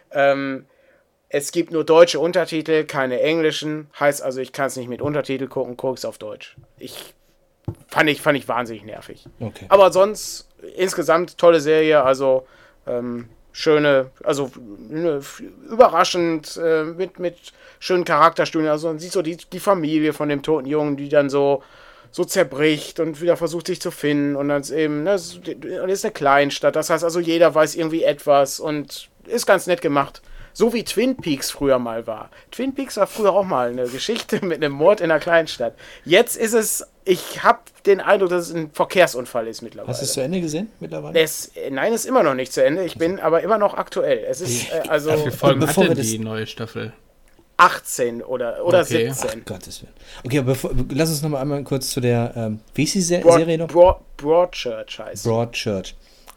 Es gibt nur deutsche Untertitel, keine englischen, heißt also, ich kann es nicht mit Untertitel gucken, gucke es auf Deutsch. Fand ich wahnsinnig nervig. Okay. Aber sonst insgesamt tolle Serie, also schöne, also überraschend mit schönen Charakterstudien. Also man sieht so die Familie von dem toten Jungen, die dann so zerbricht und wieder versucht sich zu finden und dann ist eben, ist eine Kleinstadt, das heißt also jeder weiß irgendwie etwas und ist ganz nett gemacht. So wie Twin Peaks früher mal war. Twin Peaks war früher auch mal eine Geschichte mit einem Mord in einer Kleinstadt. Jetzt ist es, ich habe den Eindruck, dass es ein Verkehrsunfall ist mittlerweile. Hast du es zu Ende gesehen mittlerweile? Nein, es ist immer noch nicht zu Ende. Ich bin aber immer noch aktuell. Es ist, also... Wie viele Folgen hat denn die neue Staffel? 18 oder okay. 17. Ach, Gottes Willen. Okay, aber lass uns noch mal einmal kurz zu der, wie ist die Serie noch? Broadchurch heißt Broadchurch.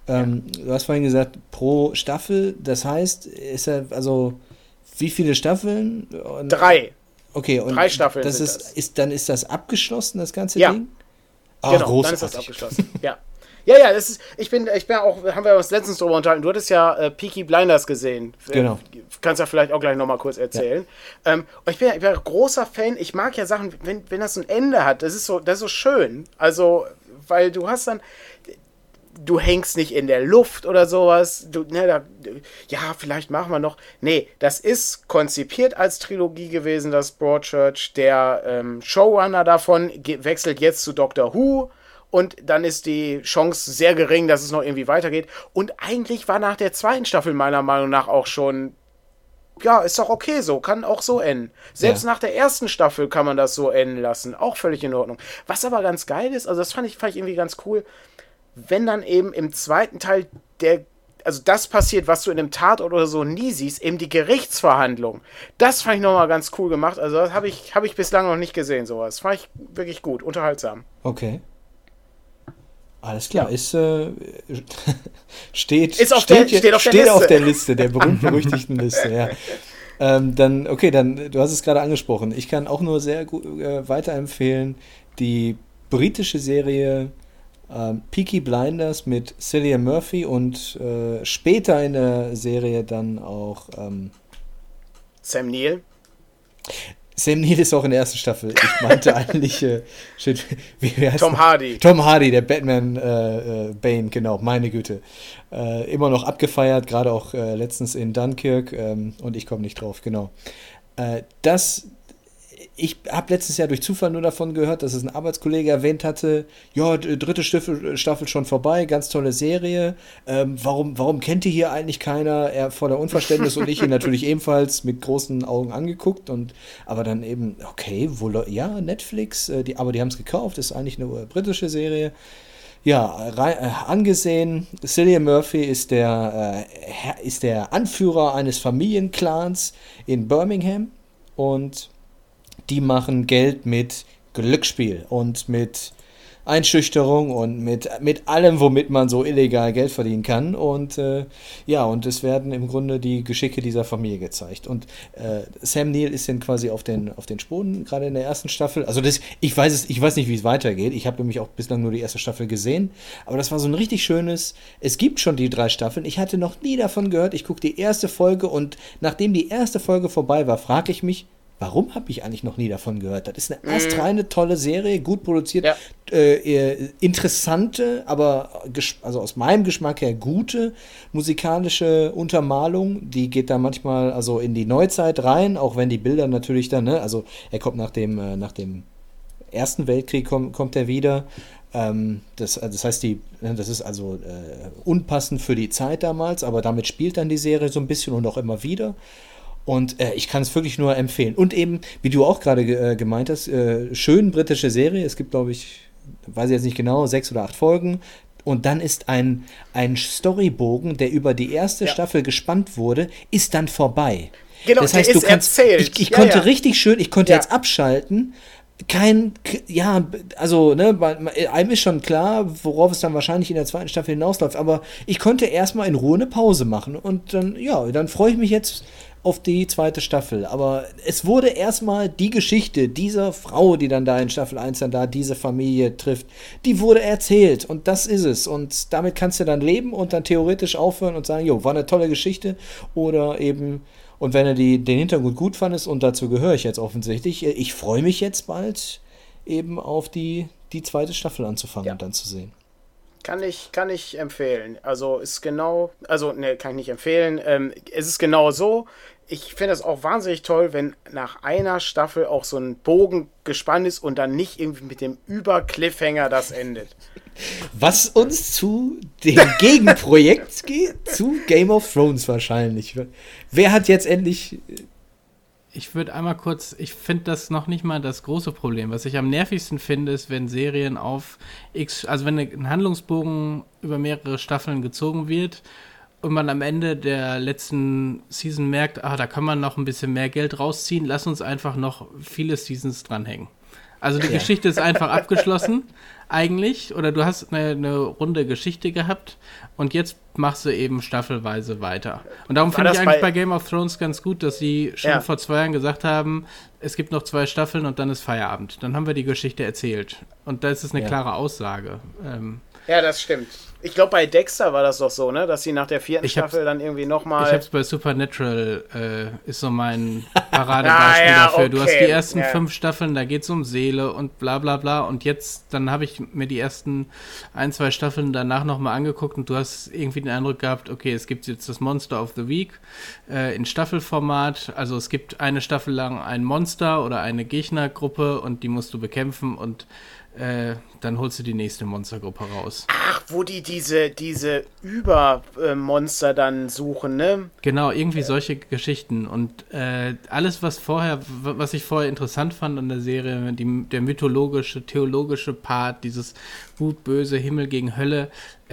Du hast vorhin gesagt, pro Staffel, das heißt, wie viele Staffeln? 3. Okay, und 3 Staffeln dann ist das abgeschlossen, das ganze Ding? Genau, großartig. Dann ist das abgeschlossen. Ja, das ist, ich bin auch, haben wir uns letztens drüber unterhalten, du hattest ja Peaky Blinders gesehen. Genau. Kannst ja vielleicht auch gleich nochmal kurz erzählen. Ja. Und ich bin großer Fan, ich mag ja Sachen, wenn das ein Ende hat, das ist so schön. Also, weil du hast dann, du hängst nicht in der Luft oder sowas. Vielleicht machen wir noch. Nee, das ist konzipiert als Trilogie gewesen, das Broadchurch. Der Showrunner davon wechselt jetzt zu Doctor Who. Und dann ist die Chance sehr gering, dass es noch irgendwie weitergeht. Und eigentlich war nach der 2. Staffel meiner Meinung nach auch schon, ist doch okay so, kann auch so enden. Selbst nach der 1. Staffel kann man das so enden lassen. Auch völlig in Ordnung. Was aber ganz geil ist, also das fand ich irgendwie ganz cool, wenn dann eben im 2. Teil das passiert, was du in einem Tatort oder so nie siehst, eben die Gerichtsverhandlung. Das fand ich nochmal ganz cool gemacht. Also das habe ich bislang noch nicht gesehen, sowas. Fand ich wirklich gut, unterhaltsam. Okay. Alles klar, steht auf der Liste, der berühmt-berüchtigten Liste, ja. Dann, du hast es gerade angesprochen. Ich kann auch nur sehr gut weiterempfehlen, die britische Serie Peaky Blinders mit Cillian Murphy und später in der Serie dann auch Sam Neill. Sam Neill ist auch in der 1. Staffel. Ich meinte eigentlich Tom Hardy. Tom Hardy, der Batman Bane, genau, meine Güte. Immer noch abgefeiert, gerade auch letztens in Dunkirk und ich komme nicht drauf, genau. Ich habe letztes Jahr durch Zufall nur davon gehört, dass es ein Arbeitskollege erwähnt hatte, 3. Staffel schon vorbei, ganz tolle Serie. Warum kennt die hier eigentlich keiner? Er voller Unverständnis und ich ihn natürlich ebenfalls mit großen Augen angeguckt. Aber dann eben, okay, Netflix, aber die haben es gekauft, ist eigentlich eine britische Serie. Ja, angesehen, Cillian Murphy ist der Anführer eines Familienclans in Birmingham und die machen Geld mit Glücksspiel und mit Einschüchterung und mit allem, womit man so illegal Geld verdienen kann. Und und es werden im Grunde die Geschicke dieser Familie gezeigt. Und Sam Neill ist dann quasi auf den Spuren, gerade in der 1. Staffel. Also ich weiß nicht, wie es weitergeht. Ich habe nämlich auch bislang nur die 1. Staffel gesehen. Aber das war so ein richtig schönes, es gibt schon die 3 Staffeln. Ich hatte noch nie davon gehört. Ich gucke die 1. Folge und nachdem die 1. Folge vorbei war, frage ich mich, warum habe ich eigentlich noch nie davon gehört? Das ist eine astreine, tolle Serie, gut produziert, interessante, aber aus meinem Geschmack her gute musikalische Untermalung. Die geht da manchmal also in die Neuzeit rein, auch wenn die Bilder natürlich dann, also er kommt nach dem Ersten Weltkrieg kommt er wieder. Das heißt, das ist also unpassend für die Zeit damals, aber damit spielt dann die Serie so ein bisschen und auch immer wieder. Und ich kann es wirklich nur empfehlen. Und eben, wie du auch gerade gemeint hast, schön britische Serie. Es gibt, glaube ich, weiß ich jetzt nicht genau, 6 oder 8 Folgen. Und dann ist ein Storybogen, der über die 1. Staffel gespannt wurde, ist dann vorbei. Genau, das heißt, du kannst erzählt. Ich konnte richtig schön, jetzt abschalten. Einem ist schon klar, worauf es dann wahrscheinlich in der 2. Staffel hinausläuft. Aber ich konnte erstmal in Ruhe eine Pause machen. Und dann freue ich mich jetzt auf die 2. Staffel. Aber es wurde erstmal die Geschichte dieser Frau, die dann da in Staffel 1 dann da diese Familie trifft, die wurde erzählt. Und das ist es. Und damit kannst du dann leben und dann theoretisch aufhören und sagen, war eine tolle Geschichte. Oder eben, und wenn du den Hintergrund gut fandest, und dazu gehöre ich jetzt offensichtlich, ich freue mich jetzt bald eben auf die 2. Staffel anzufangen und dann zu sehen. Kann ich empfehlen. Also kann ich nicht empfehlen. Es ist genau so. Ich finde es auch wahnsinnig toll, wenn nach einer Staffel auch so ein Bogen gespannt ist und dann nicht irgendwie mit dem Über-Cliffhanger das endet. Was uns zu dem Gegenprojekt geht, zu Game of Thrones wahrscheinlich. Wer hat jetzt endlich... Ich würde einmal kurz, ich finde das noch nicht mal das große Problem. Was ich am nervigsten finde, ist, wenn Serien wenn ein Handlungsbogen über mehrere Staffeln gezogen wird und man am Ende der letzten Season merkt, da kann man noch ein bisschen mehr Geld rausziehen, lass uns einfach noch viele Seasons dranhängen. Also die Geschichte ist einfach abgeschlossen, eigentlich. Oder du hast eine runde Geschichte gehabt und jetzt machst du eben staffelweise weiter. Und darum finde ich eigentlich bei Game of Thrones ganz gut, dass sie schon vor 2 Jahren gesagt haben, es gibt noch 2 Staffeln und dann ist Feierabend. Dann haben wir die Geschichte erzählt. Und das ist eine klare Aussage. Ja, das stimmt. Ich glaube, bei Dexter war das doch so, ne? Dass sie nach der 4. Staffel dann irgendwie nochmal... Ich hab's bei Supernatural, ist so mein Paradebeispiel dafür. Du hast die ersten 5 Staffeln, da geht's um Seele und bla bla bla. Und jetzt, dann habe ich mir die ersten 1, 2 Staffeln danach nochmal angeguckt und du hast irgendwie den Eindruck gehabt, okay, es gibt jetzt das Monster of the Week in Staffelformat. Also es gibt eine Staffel lang ein Monster oder eine Gegnergruppe und die musst du bekämpfen und dann holst du die nächste Monstergruppe raus. Ach, wo die diese Übermonster dann suchen, ne? Genau, irgendwie solche Geschichten. Und alles, was ich vorher interessant fand an der Serie, der mythologische, theologische Part, dieses Gut, Böse, Himmel gegen Hölle,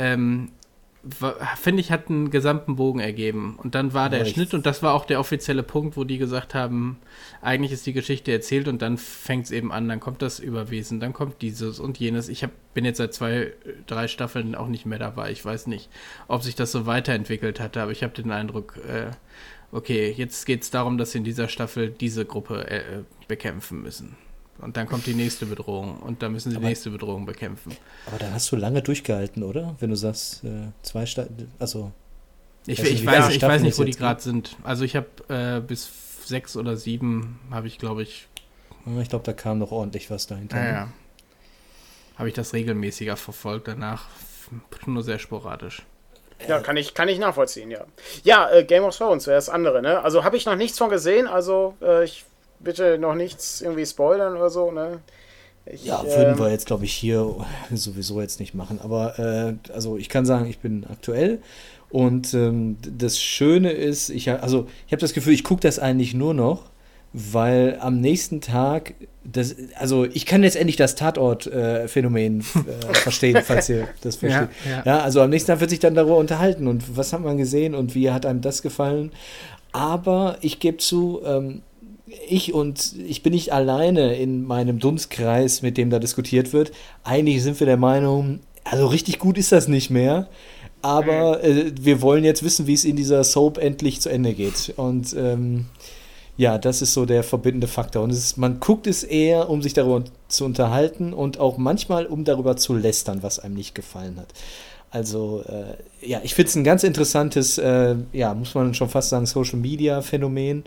finde ich, hat einen gesamten Bogen ergeben. Und dann war der Schnitt und das war auch der offizielle Punkt, wo die gesagt haben, eigentlich ist die Geschichte erzählt und dann fängt es eben an, dann kommt das Überwesen, dann kommt dieses und jenes. Ich bin jetzt seit 2, 3 Staffeln auch nicht mehr dabei. Ich weiß nicht, ob sich das so weiterentwickelt hatte, aber ich habe den Eindruck, okay, jetzt geht es darum, dass sie in dieser Staffel diese Gruppe bekämpfen müssen. Und dann kommt die nächste Bedrohung und dann müssen sie die nächste Bedrohung bekämpfen. Aber dann hast du lange durchgehalten, oder? Wenn du sagst, 2 Staffeln, also... Ich weiß nicht, wo die gerade sind. Also ich habe bis 6 oder 7 habe ich, glaube ich... Ich glaube, da kam noch ordentlich was dahinter. Ja. Habe ich das regelmäßiger verfolgt, danach nur sehr sporadisch. Ja, kann ich nachvollziehen, ja. Ja, Game of Thrones wäre das andere, ne? Also habe ich noch nichts von gesehen, also ich... Bitte noch nichts irgendwie spoilern oder so, ne? Würden wir jetzt, glaube ich, hier sowieso jetzt nicht machen. Aber also ich kann sagen, ich bin aktuell und das Schöne ist, ich habe das Gefühl, ich gucke das eigentlich nur noch, weil am nächsten Tag, ich kann jetzt endlich das Tatort-Phänomen verstehen, falls ihr das versteht. Ja, also am nächsten Tag wird sich dann darüber unterhalten und was hat man gesehen und wie hat einem das gefallen. Aber ich gebe zu, ich bin nicht alleine in meinem Dunstkreis, mit dem da diskutiert wird. Eigentlich sind wir der Meinung, also richtig gut ist das nicht mehr, aber wir wollen jetzt wissen, wie es in dieser Soap endlich zu Ende geht. Und das ist so der verbindende Faktor. Und man guckt es eher, um sich darüber zu unterhalten und auch manchmal, um darüber zu lästern, was einem nicht gefallen hat. Also, ich finde es ein ganz interessantes, muss man schon fast sagen, Social-Media-Phänomen.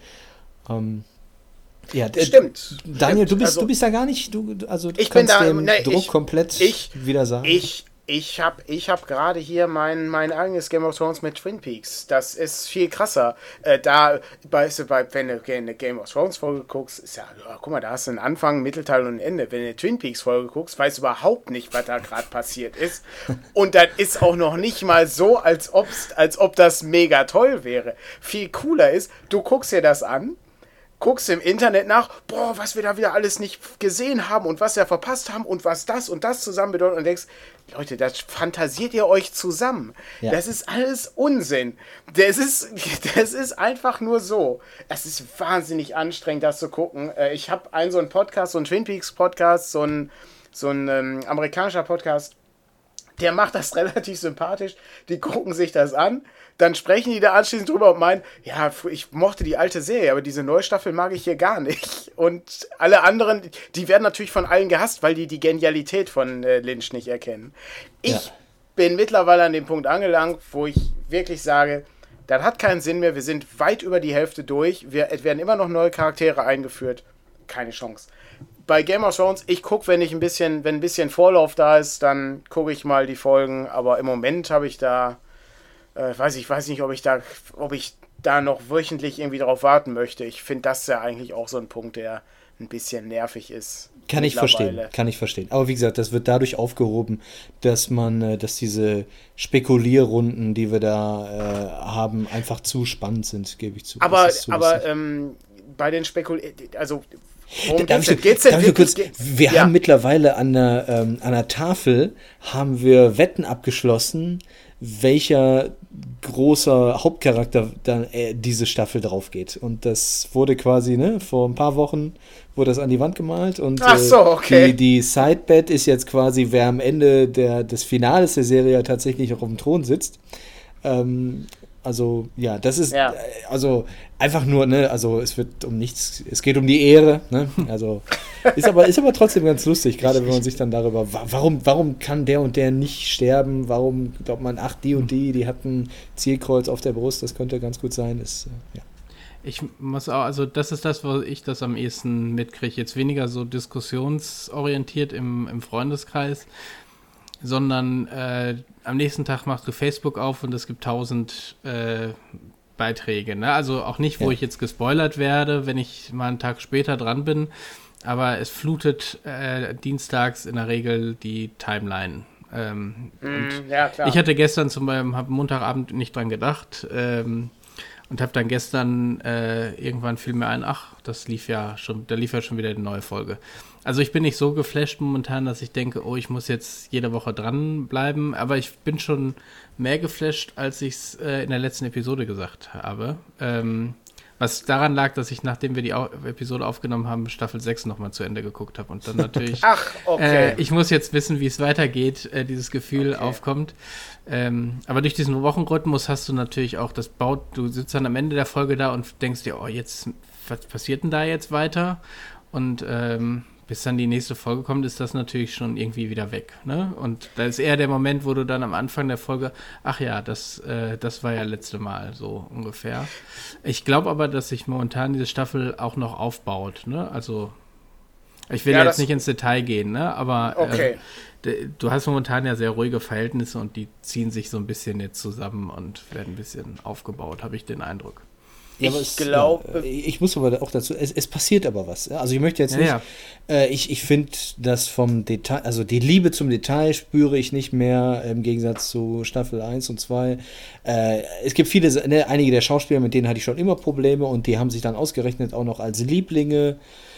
Stimmt. Daniel, du bist da gar nicht, du kannst dem Druck komplett wieder sagen. Ich hab gerade hier mein eigenes Game of Thrones mit Twin Peaks. Das ist viel krasser. Wenn du eine Game of Thrones Folge guckst, ist guck mal, da hast du einen Anfang, Mittelteil und ein Ende. Wenn du eine Twin Peaks Folge guckst, weißt du überhaupt nicht, was da gerade passiert ist. Und das ist auch noch nicht mal so, als ob das mega toll wäre. Viel cooler ist, du guckst dir das an, guckst im Internet nach, was wir da wieder alles nicht gesehen haben und was wir verpasst haben und was das und das zusammen bedeutet und denkst, Leute, das fantasiert ihr euch zusammen. Ja. Das ist alles Unsinn. Das ist einfach nur so. Es ist wahnsinnig anstrengend, das zu gucken. Ich habe so einen Podcast, so einen Twin Peaks Podcast, so ein amerikanischer Podcast, der macht das relativ sympathisch. Die gucken sich das an, dann sprechen die da anschließend drüber und meinen, ja, ich mochte die alte Serie, aber diese neue Staffel mag ich hier gar nicht. Und alle anderen, die werden natürlich von allen gehasst, weil die Genialität von Lynch nicht erkennen. Ich bin mittlerweile an dem Punkt angelangt, wo ich wirklich sage, das hat keinen Sinn mehr, wir sind weit über die Hälfte durch, es werden immer noch neue Charaktere eingeführt. Keine Chance. Bei Game of Thrones, ich gucke, wenn ein bisschen Vorlauf da ist, dann gucke ich mal die Folgen, aber im Moment habe ich da, weiß nicht, ob ich da noch wöchentlich irgendwie drauf warten möchte. Ich finde das ja eigentlich auch so ein Punkt, der ein bisschen nervig ist. Kann ich verstehen. Aber wie gesagt, das wird dadurch aufgehoben, dass diese Spekulierrunden, die wir da haben, einfach zu spannend sind, gebe ich zu. Aber bei den Wir haben mittlerweile an einer Tafel haben wir Wetten abgeschlossen, welcher großer Hauptcharakter dann diese Staffel drauf geht. Und das wurde quasi, vor ein paar Wochen wurde das an die Wand gemalt. Und ach so, okay. Die Sidebet ist jetzt quasi, wer am Ende des Finales der Serie tatsächlich auch auf dem Thron sitzt. Also, ja, das ist, also einfach nur, also es wird um nichts, es geht um die Ehre, also ist aber trotzdem ganz lustig, gerade wenn man sich dann darüber, warum kann der und der nicht sterben, warum glaubt man, die und die hatten Zielkreuz auf der Brust, das könnte ganz gut sein, ja. Ich muss auch, also das ist das, wo ich das am ehesten mitkriege, jetzt weniger so diskussionsorientiert im Freundeskreis, sondern am nächsten Tag machst du Facebook auf und es gibt 1000 Beiträge. Ne? Also auch nicht, wo ich jetzt gespoilert werde, wenn ich mal einen Tag später dran bin, aber es flutet dienstags in der Regel die Timeline. Ja, klar. Ich hatte gestern habe Montagabend nicht dran gedacht und habe dann gestern irgendwann fiel mir ein, da lief ja schon wieder eine neue Folge. Also ich bin nicht so geflasht momentan, dass ich denke, ich muss jetzt jede Woche dranbleiben, aber ich bin schon mehr geflasht, als ich es in der letzten Episode gesagt habe. Was daran lag, dass ich, nachdem wir die Episode aufgenommen haben, Staffel 6 nochmal zu Ende geguckt habe und dann natürlich, okay. Ich muss jetzt wissen, wie es weitergeht, dieses Gefühl aufkommt. Aber durch diesen Wochenrhythmus hast du natürlich auch, du sitzt dann am Ende der Folge da und denkst dir, jetzt, was passiert denn da jetzt weiter? Und bis dann die nächste Folge kommt, ist das natürlich schon irgendwie wieder weg. Ne? Und da ist eher der Moment, wo du dann am Anfang der Folge, das war ja letzte Mal so ungefähr. Ich glaube aber, dass sich momentan diese Staffel auch noch aufbaut. Ne? Also ich will jetzt nicht ins Detail gehen, ne? Aber du hast momentan ja sehr ruhige Verhältnisse und die ziehen sich so ein bisschen jetzt zusammen und werden ein bisschen aufgebaut, habe ich den Eindruck. Ja, ich glaube, ich muss aber auch dazu, es passiert aber was. Also ich möchte jetzt nicht, ich finde das vom Detail, also die Liebe zum Detail spüre ich nicht mehr im Gegensatz zu Staffel 1 und 2. Es gibt einige der Schauspieler, mit denen hatte ich schon immer Probleme und die haben sich dann ausgerechnet auch noch als Lieblinge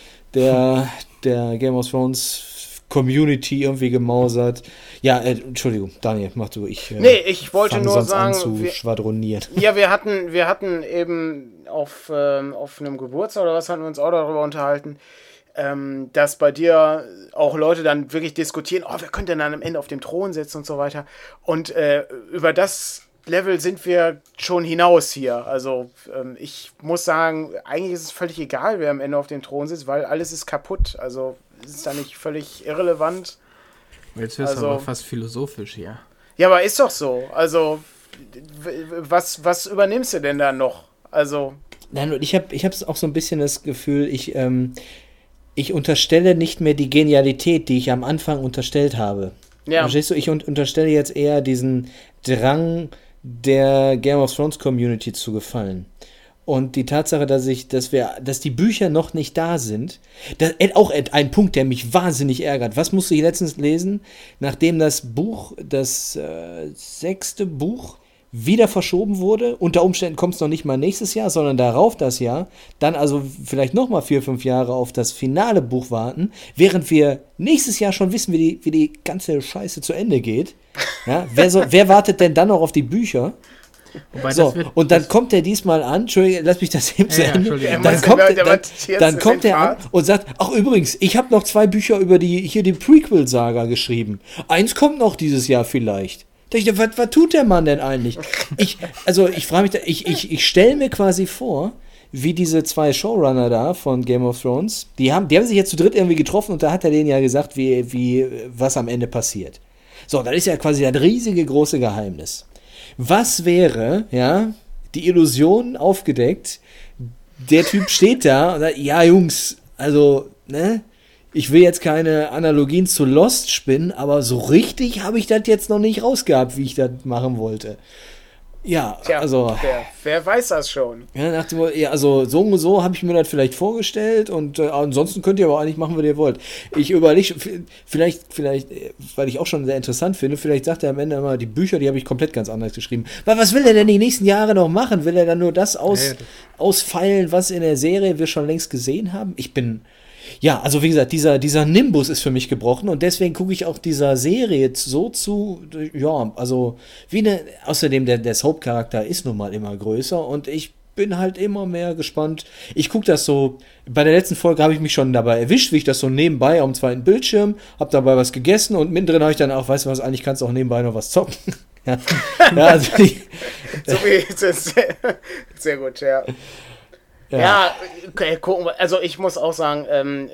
der Game of Thrones Community irgendwie gemausert. Ja, Entschuldigung, Daniel, mach du. Ich wollte nur sagen, zu schwadronieren. Ja, wir hatten eben auf einem Geburtstag oder was hatten wir uns auch darüber unterhalten, dass bei dir auch Leute dann wirklich diskutieren, wer könnte denn dann am Ende auf dem Thron sitzen und so weiter. Und über das Level sind wir schon hinaus hier. Also ich muss sagen, eigentlich ist es völlig egal, wer am Ende auf dem Thron sitzt, weil alles ist kaputt. Also es ist da nicht völlig irrelevant. Jetzt wirst du aber fast philosophisch hier. Ja, aber ist doch so. Also was übernimmst du denn da noch? Also nein, und ich hab auch so ein bisschen das Gefühl, ich unterstelle nicht mehr die Genialität, die ich am Anfang unterstellt habe. Ja. Verstehst du? Ich unterstelle jetzt eher diesen Drang der Game of Thrones Community zu gefallen. Und die Tatsache, dass die Bücher noch nicht da sind, das ist auch ein Punkt, der mich wahnsinnig ärgert. Was musste ich letztens lesen? Nachdem das 6. Buch wieder verschoben wurde, unter Umständen kommt es noch nicht mal nächstes Jahr, sondern darauf das Jahr, dann also vielleicht nochmal 4-5 Jahre auf das finale Buch warten, während wir nächstes Jahr schon wissen, wie die ganze Scheiße zu Ende geht. Ja, wer wartet denn dann noch auf die Bücher? Und dann kommt er diesmal an, Entschuldigung, lass mich das eben zu Ende. Dann kommt er an und sagt, ach übrigens, ich habe noch 2 Bücher über die Prequel-Saga geschrieben. Eins kommt noch dieses Jahr vielleicht. Was tut der Mann denn eigentlich? Ich frage mich, ich stelle mir quasi vor, wie diese 2 Showrunner da von Game of Thrones, die haben sich jetzt zu dritt irgendwie getroffen und da hat er denen ja gesagt, was am Ende passiert. So, das ist ja quasi das riesige, große Geheimnis. Was wäre, die Illusion aufgedeckt, der Typ steht da und sagt, ja Jungs, also, ich will jetzt keine Analogien zu Lost spinnen, aber so richtig habe ich das jetzt noch nicht rausgehabt, wie ich das machen wollte. Ja, tja, also... Wer weiß das schon? Ja, also so habe ich mir das vielleicht vorgestellt und ansonsten könnt ihr aber eigentlich machen, was ihr wollt. Ich überlege, vielleicht, weil ich auch schon sehr interessant finde, vielleicht sagt er am Ende immer, die Bücher, die habe ich komplett ganz anders geschrieben. Weil was will er denn die nächsten Jahre noch machen? Will er dann nur das ausfeilen, was in der Serie wir schon längst gesehen haben? Ja, also wie gesagt, dieser Nimbus ist für mich gebrochen und deswegen gucke ich auch dieser Serie jetzt so zu, ja, also außerdem der Hauptcharakter ist nun mal immer größer und ich bin halt immer mehr gespannt. Ich gucke das so, bei der letzten Folge habe ich mich schon dabei erwischt, wie ich das so nebenbei am zweiten Bildschirm, habe dabei was gegessen und mittendrin habe ich dann auch, weißt du was, eigentlich kannst du auch nebenbei noch was zocken. Ja, also sehr gut, ja. Ja, okay, gucken wir. Also ich muss auch sagen,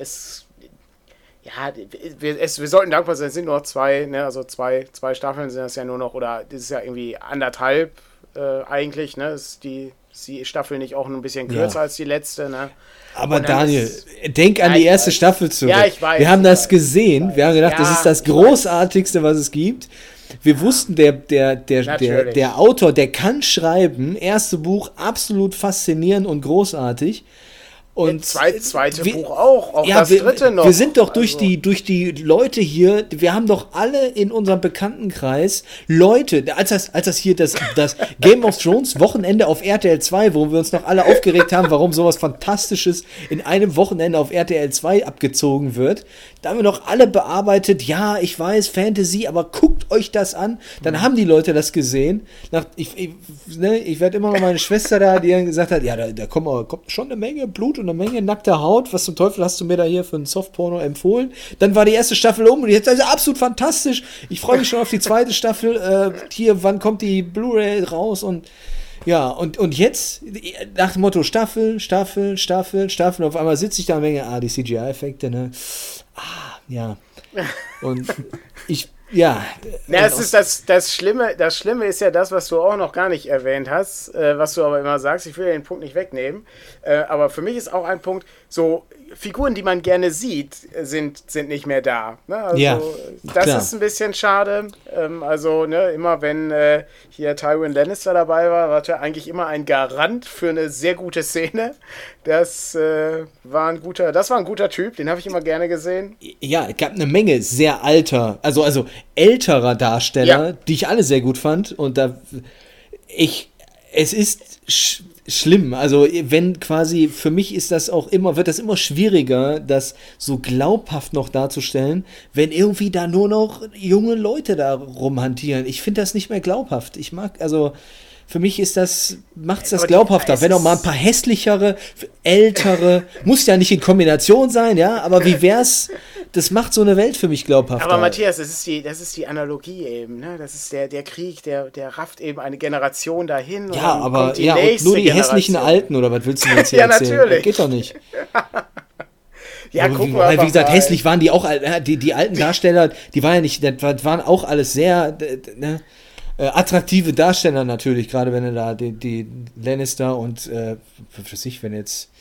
wir sollten dankbar sein, es sind nur noch 2, ne, also zwei Staffeln sind das ja nur noch, oder das ist ja irgendwie 1,5 eigentlich, ne, ist die Staffel nicht auch ein bisschen kürzer als die letzte, ne. Aber Daniel, denk an die erste Staffel zurück. Ja, ich weiß. Wir haben das gesehen, wir haben gedacht, das ist das Großartigste, was es gibt. Wir wussten, der Autor, der kann schreiben, erste Buch absolut faszinierend und großartig. Und zweite Buch auch das dritte noch. Wir sind doch durch die Leute hier, wir haben doch alle in unserem Bekanntenkreis Leute, als das hier das Game of Thrones Wochenende auf RTL 2, wo wir uns noch alle aufgeregt haben, warum sowas Fantastisches in einem Wochenende auf RTL 2 abgezogen wird, da haben wir doch alle bearbeitet, ja, ich weiß, Fantasy, aber guckt euch das an, dann haben die Leute das gesehen. Ich werde immer noch meine Schwester da, die dann gesagt hat, ja, da kommt schon eine Menge Blut und eine Menge nackter Haut. Was zum Teufel hast du mir da hier für ein Softporno empfohlen? Dann war die erste Staffel und jetzt ist absolut fantastisch. Ich freue mich schon auf die zweite Staffel. Hier, wann kommt die Blu-ray raus? Und ja, und jetzt nach dem Motto Staffel. Und auf einmal sitze ich da und denke, die CGI-Effekte, ne? Ja. Und es ist das Schlimme ist ja das, was du auch noch gar nicht erwähnt hast, was du aber immer sagst, ich will den Punkt nicht wegnehmen, aber für mich ist auch ein Punkt, so Figuren, die man gerne sieht, sind nicht mehr da. Ne? Also, das ist ein bisschen schade. Also, ne, immer wenn hier Tywin Lannister dabei war er eigentlich immer ein Garant für eine sehr gute Szene. Das war ein guter Typ, den habe ich immer gerne gesehen. Ja, es gab eine Menge sehr also älterer Darsteller, die ich alle sehr gut fand. Und es ist schlimm. Also wenn quasi, für mich ist das auch wird das immer schwieriger, das so glaubhaft noch darzustellen, wenn irgendwie da nur noch junge Leute da rumhantieren. Ich finde das nicht mehr glaubhaft. Für mich macht's das glaubhafter. Wenn auch mal ein paar hässlichere, ältere, muss ja nicht in Kombination sein, ja, aber wie wär's, das macht so eine Welt für mich glaubhafter. Aber Matthias, das ist die Analogie eben, ne? Das ist der Krieg, der rafft eben eine Generation dahin. Ja, aber und nur die hässlichen Alten, oder was willst du mir jetzt hier erzählen? Natürlich. Das geht doch nicht. Ja, aber guck mal. Wie gesagt, hässlich waren die auch, die alten Darsteller, die waren ja nicht, das waren auch alles sehr, ne? Attraktive Darsteller natürlich, gerade wenn er da die Lannister und wenn jetzt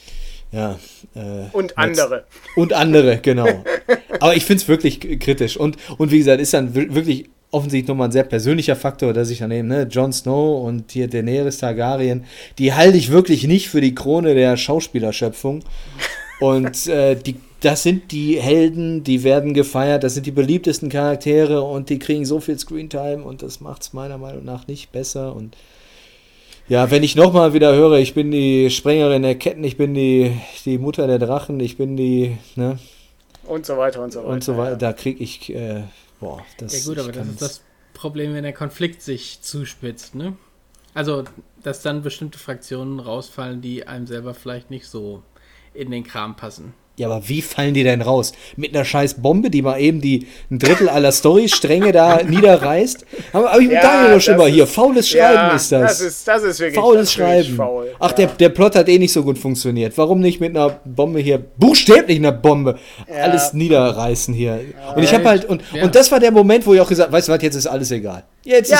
und andere. Und andere, genau. Aber ich finde es wirklich kritisch. Und wie gesagt, ist dann wirklich offensichtlich nochmal ein sehr persönlicher Faktor, dass ich dann eben, ne, Jon Snow und hier Daenerys Targaryen, die halte ich wirklich nicht für die Krone der Schauspielerschöpfung. Und das sind die Helden, die werden gefeiert, das sind die beliebtesten Charaktere und die kriegen so viel Screentime und das macht es meiner Meinung nach nicht besser. Und ja, wenn ich nochmal wieder höre, ich bin die Sprengerin der Ketten, ich bin die Mutter der Drachen, ich bin die, ne? Und so weiter und so weiter. Und so weiter, da kriege ich, das... Ja gut, aber das ist das Problem, wenn der Konflikt sich zuspitzt, ne? Also, dass dann bestimmte Fraktionen rausfallen, die einem selber vielleicht nicht so in den Kram passen. Ja, aber wie fallen die denn raus? Mit einer scheiß Bombe, die mal eben ein Drittel aller Storystränge da niederreißt? Aber ich mit Daniel noch schon mal hier. Faules Schreiben ist das. Das ist wirklich faules Schreiben. Faul. Ach, der Plot hat nicht so gut funktioniert. Warum nicht mit einer Bombe hier, buchstäblich einer Bombe, alles niederreißen hier? Ja. Und ich habe halt, und das war der Moment, wo ich auch gesagt habe, weißt du was, jetzt ist alles egal. Jetzt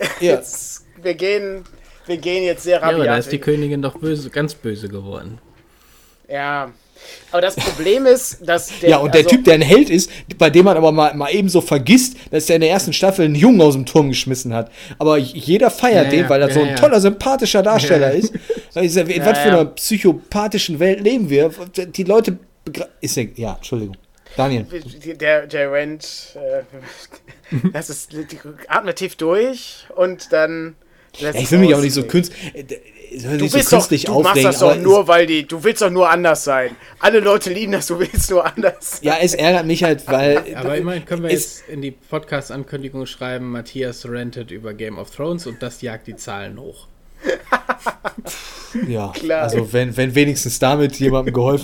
wir gehen jetzt sehr rabiat. Ja, aber da ist die Königin doch ganz böse geworden. Ja, aber das Problem ist, dass der Typ, der ein Held ist, bei dem man aber mal eben so vergisst, dass er in der ersten Staffel einen Jungen aus dem Turm geschmissen hat. Aber jeder feiert den, weil er so ein toller, sympathischer Darsteller ist. Was für einer psychopathischen Welt leben wir? Die Leute... Entschuldigung. Daniel. Der Rent, das ist, atmet tief durch und dann... Ich will mich auch nicht so künstlich... Du machst das doch nur, du willst doch nur anders sein. Alle Leute lieben das, du willst nur anders sein. Ja, es ärgert mich halt, weil... Aber immerhin können wir jetzt in die Podcast-Ankündigung schreiben, Matthias rantet über Game of Thrones und das jagt die Zahlen hoch. Ja, klar. Also wenn wenigstens damit jemandem geholfen.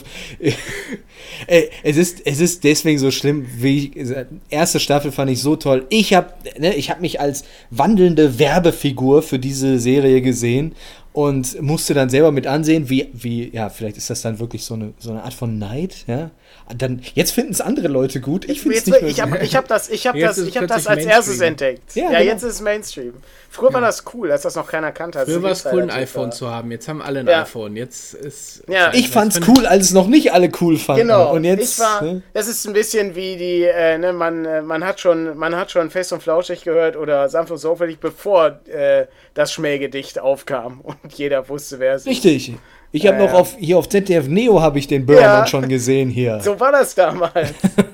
Es ist deswegen so schlimm, erste Staffel fand ich so toll. Ich hab mich als wandelnde Werbefigur für diese Serie gesehen und musste dann selber mit ansehen, wie ja, vielleicht ist das dann wirklich so eine Art von Neid, ja. Dann, jetzt finden es andere Leute gut. Ich finde es nicht mehr gut. Ich hab das als erstes entdeckt. Ja, genau. Jetzt ist es Mainstream. Früher war das cool, als das noch keiner kannte. Früher war es cool, ein iPhone zu haben. Jetzt haben alle ein iPhone. Jetzt ist. Ja. Ich fand's cool, als es noch nicht alle cool fanden. Genau. Und jetzt. Das ist ein bisschen wie die. Man hat schon Fest und Flauschig gehört oder sanft und sorgfältig, bevor das Schmähgedicht aufkam und jeder wusste, wer es ist. Richtig. Ich habe noch auf ZDF Neo habe ich den Böhmermann schon gesehen hier. So war das damals.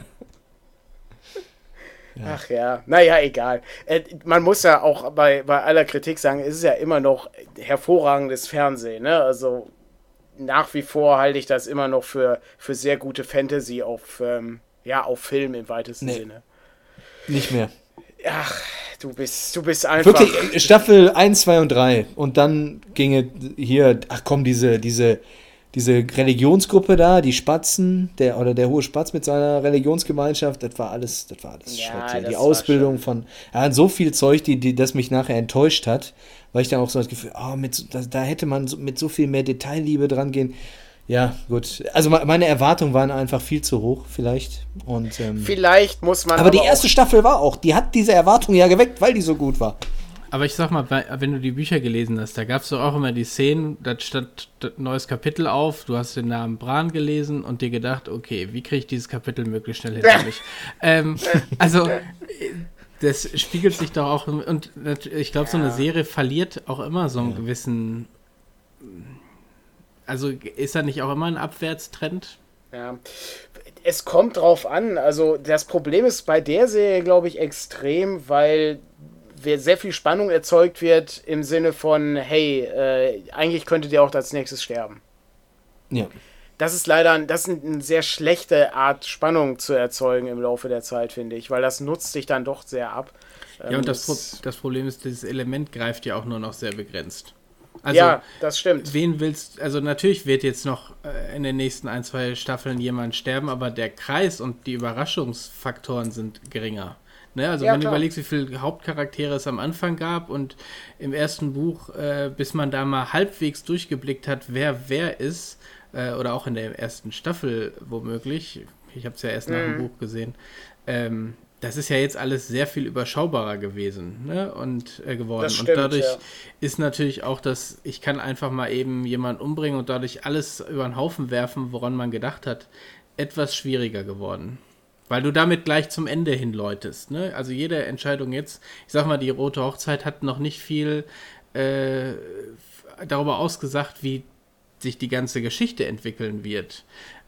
Ja. Ach ja, naja, egal. Man muss ja auch bei aller Kritik sagen, es ist ja immer noch hervorragendes Fernsehen, ne? Also nach wie vor halte ich das immer noch für sehr gute Fantasy auf Film im weitesten Sinne. Nicht mehr. Ach, du bist einfach... Wirklich, Staffel 1, 2 und 3. Und dann ginge hier, diese Religionsgruppe da, die Spatzen, der hohe Spatz mit seiner Religionsgemeinschaft, das war alles Schrott. Die Ausbildung von, so viel Zeug, das mich nachher enttäuscht hat, weil ich dann auch so das Gefühl, da hätte man mit so viel mehr Detailliebe dran gehen. Ja, gut. Also meine Erwartungen waren einfach viel zu hoch, vielleicht. Und, vielleicht muss man. Aber die erste Staffel die hat diese Erwartungen ja geweckt, weil die so gut war. Aber ich sag mal, wenn du die Bücher gelesen hast, da gab es doch auch immer die Szenen, da stand ein neues Kapitel auf, du hast den Namen Bran gelesen und dir gedacht, okay, wie kriege ich dieses Kapitel möglichst schnell hinter mich? Also, das spiegelt sich doch auch, und ich glaube, so eine Serie verliert auch immer so einen gewissen... Also ist da nicht auch immer ein Abwärtstrend? Ja, es kommt drauf an. Also das Problem ist bei der Serie, glaube ich, extrem, weil sehr viel Spannung erzeugt wird im Sinne von, hey, eigentlich könntet ihr auch als nächstes sterben. Ja. Das ist leider eine sehr schlechte Art, Spannung zu erzeugen im Laufe der Zeit, finde ich, weil das nutzt sich dann doch sehr ab. Ja, und das Problem ist, dieses Element greift ja auch nur noch sehr begrenzt. Also, ja, das stimmt. Also natürlich wird jetzt noch in den nächsten 1, 2 Staffeln jemand sterben, aber der Kreis und die Überraschungsfaktoren sind geringer. Ne? Also wenn du überlegst, wie viele Hauptcharaktere es am Anfang gab und im ersten Buch, bis man da mal halbwegs durchgeblickt hat, wer ist, oder auch in der ersten Staffel womöglich, ich habe es ja erst nach dem Buch gesehen, das ist ja jetzt alles sehr viel überschaubarer gewesen, ne? Und geworden. Das stimmt, und dadurch ist natürlich auch ich kann einfach mal eben jemanden umbringen und dadurch alles über den Haufen werfen, woran man gedacht hat, etwas schwieriger geworden. Weil du damit gleich zum Ende hinläutest, ne? Also jede Entscheidung jetzt, ich sag mal, die Rote Hochzeit hat noch nicht viel darüber ausgesagt, wie sich die ganze Geschichte entwickeln wird.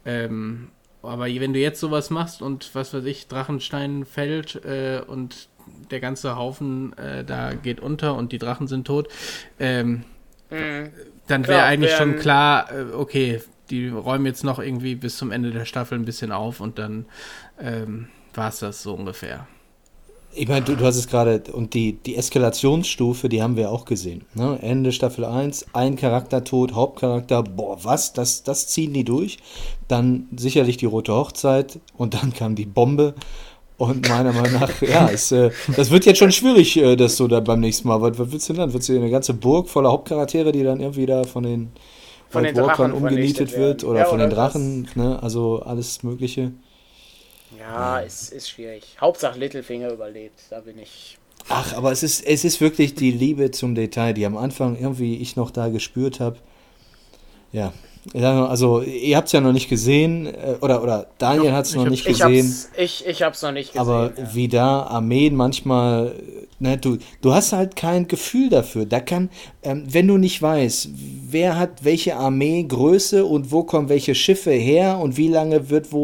Aber wenn du jetzt sowas machst und, was weiß ich, Drachenstein fällt und der ganze Haufen da geht unter und die Drachen sind tot, dann wäre eigentlich schon klar, okay, die räumen jetzt noch irgendwie bis zum Ende der Staffel ein bisschen auf und dann war es das so ungefähr. Ich meine, du hast es gerade, und die Eskalationsstufe, die haben wir auch gesehen. Ne? Ende Staffel 1, ein Charakter tot, Hauptcharakter, das ziehen die durch. Dann sicherlich die Rote Hochzeit und dann kam die Bombe. Und meiner Meinung nach, das wird jetzt schon schwierig, dass du da beim nächsten Mal, was willst du denn dann? Willst du eine ganze Burg voller Hauptcharaktere, die dann irgendwie da von den Walkern umgenietet wird oder von den Drachen, ne? Also alles Mögliche. Ja, es ist schwierig. Hauptsache Littlefinger überlebt, da bin ich... Ach, aber es ist wirklich die Liebe zum Detail, die am Anfang irgendwie ich noch da gespürt habe. Ja, also ihr habt es ja noch nicht gesehen, oder Daniel hat es noch nicht gesehen. Ich hab's noch nicht gesehen. Aber wie da Armeen manchmal, ne, du hast halt kein Gefühl dafür. Da kann, wenn du nicht weißt, wer hat welche Armeegröße und wo kommen welche Schiffe her und wie lange wird wo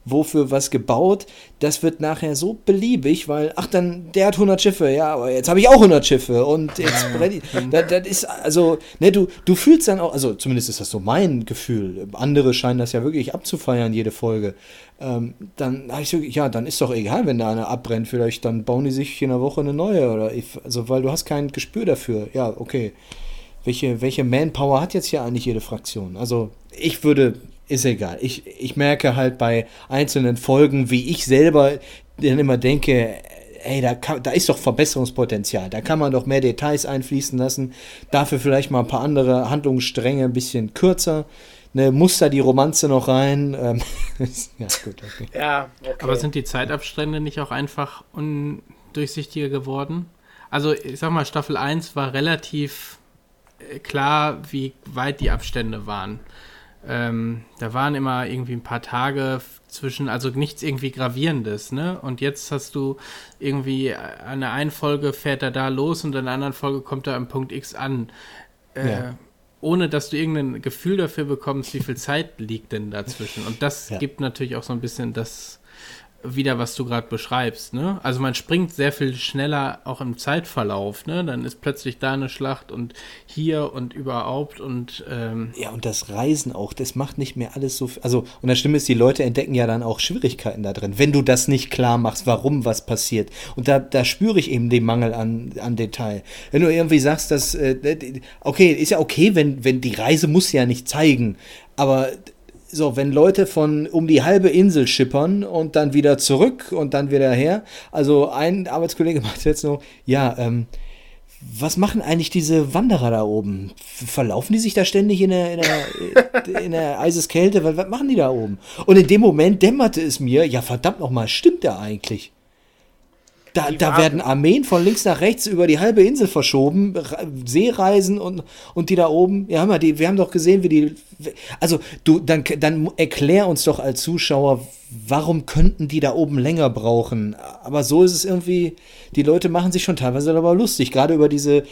wofür was gebaut, das wird nachher so beliebig, weil, der hat 100 Schiffe, ja, aber jetzt habe ich auch 100 Schiffe und jetzt das ist, also, ne, du fühlst dann auch, also zumindest ist das so mein Gefühl, andere scheinen das ja wirklich abzufeiern, jede Folge, dann habe ich wirklich, ja, dann ist doch egal, wenn da eine abbrennt, vielleicht dann bauen die sich in einer Woche eine neue, also, weil du hast kein Gespür dafür, ja, okay, welche Manpower hat jetzt hier eigentlich jede Fraktion, also, ist egal. Ich merke halt bei einzelnen Folgen, wie ich selber dann immer denke, ey, da ist doch Verbesserungspotenzial. Da kann man doch mehr Details einfließen lassen. Dafür vielleicht mal ein paar andere Handlungsstränge ein bisschen kürzer. Ne, muss da die Romanze noch rein? Ja, gut, okay. Ja, okay. Aber sind die Zeitabstände nicht auch einfach undurchsichtiger geworden? Also, ich sag mal, Staffel 1 war relativ klar, wie weit die Abstände waren. Da waren immer irgendwie ein paar Tage zwischen, also nichts irgendwie Gravierendes, ne? Und jetzt hast du irgendwie an der einen Folge fährt er da los und an der anderen Folge kommt er am Punkt X an. Ohne dass du irgendein Gefühl dafür bekommst, wie viel Zeit liegt denn dazwischen. Und das gibt natürlich auch so ein bisschen das wieder, was du gerade beschreibst, ne? Also man springt sehr viel schneller auch im Zeitverlauf, ne? Dann ist plötzlich da eine Schlacht und hier und überhaupt und ja, und das Reisen auch, das macht nicht mehr alles so, also, und das Schlimme ist, die Leute entdecken ja dann auch Schwierigkeiten da drin, wenn du das nicht klar machst, warum was passiert. Und da spüre ich eben den Mangel an Detail. Wenn du irgendwie sagst, dass, okay, ist ja okay, wenn die Reise muss ja nicht zeigen, aber so, wenn Leute von um die halbe Insel schippern und dann wieder zurück und dann wieder her, also ein Arbeitskollege macht jetzt noch, was machen eigentlich diese Wanderer da oben? Verlaufen die sich da ständig in der Eiseskälte? Was machen die da oben? Und in dem Moment dämmerte es mir, ja verdammt nochmal, stimmt der eigentlich? Da werden Armeen von links nach rechts über die halbe Insel verschoben, Seereisen und die da oben, ja, hör mal, wir haben doch gesehen, wie die, also dann erklär uns doch als Zuschauer, warum könnten die da oben länger brauchen? Aber so ist es irgendwie, die Leute machen sich schon teilweise darüber lustig, gerade über diese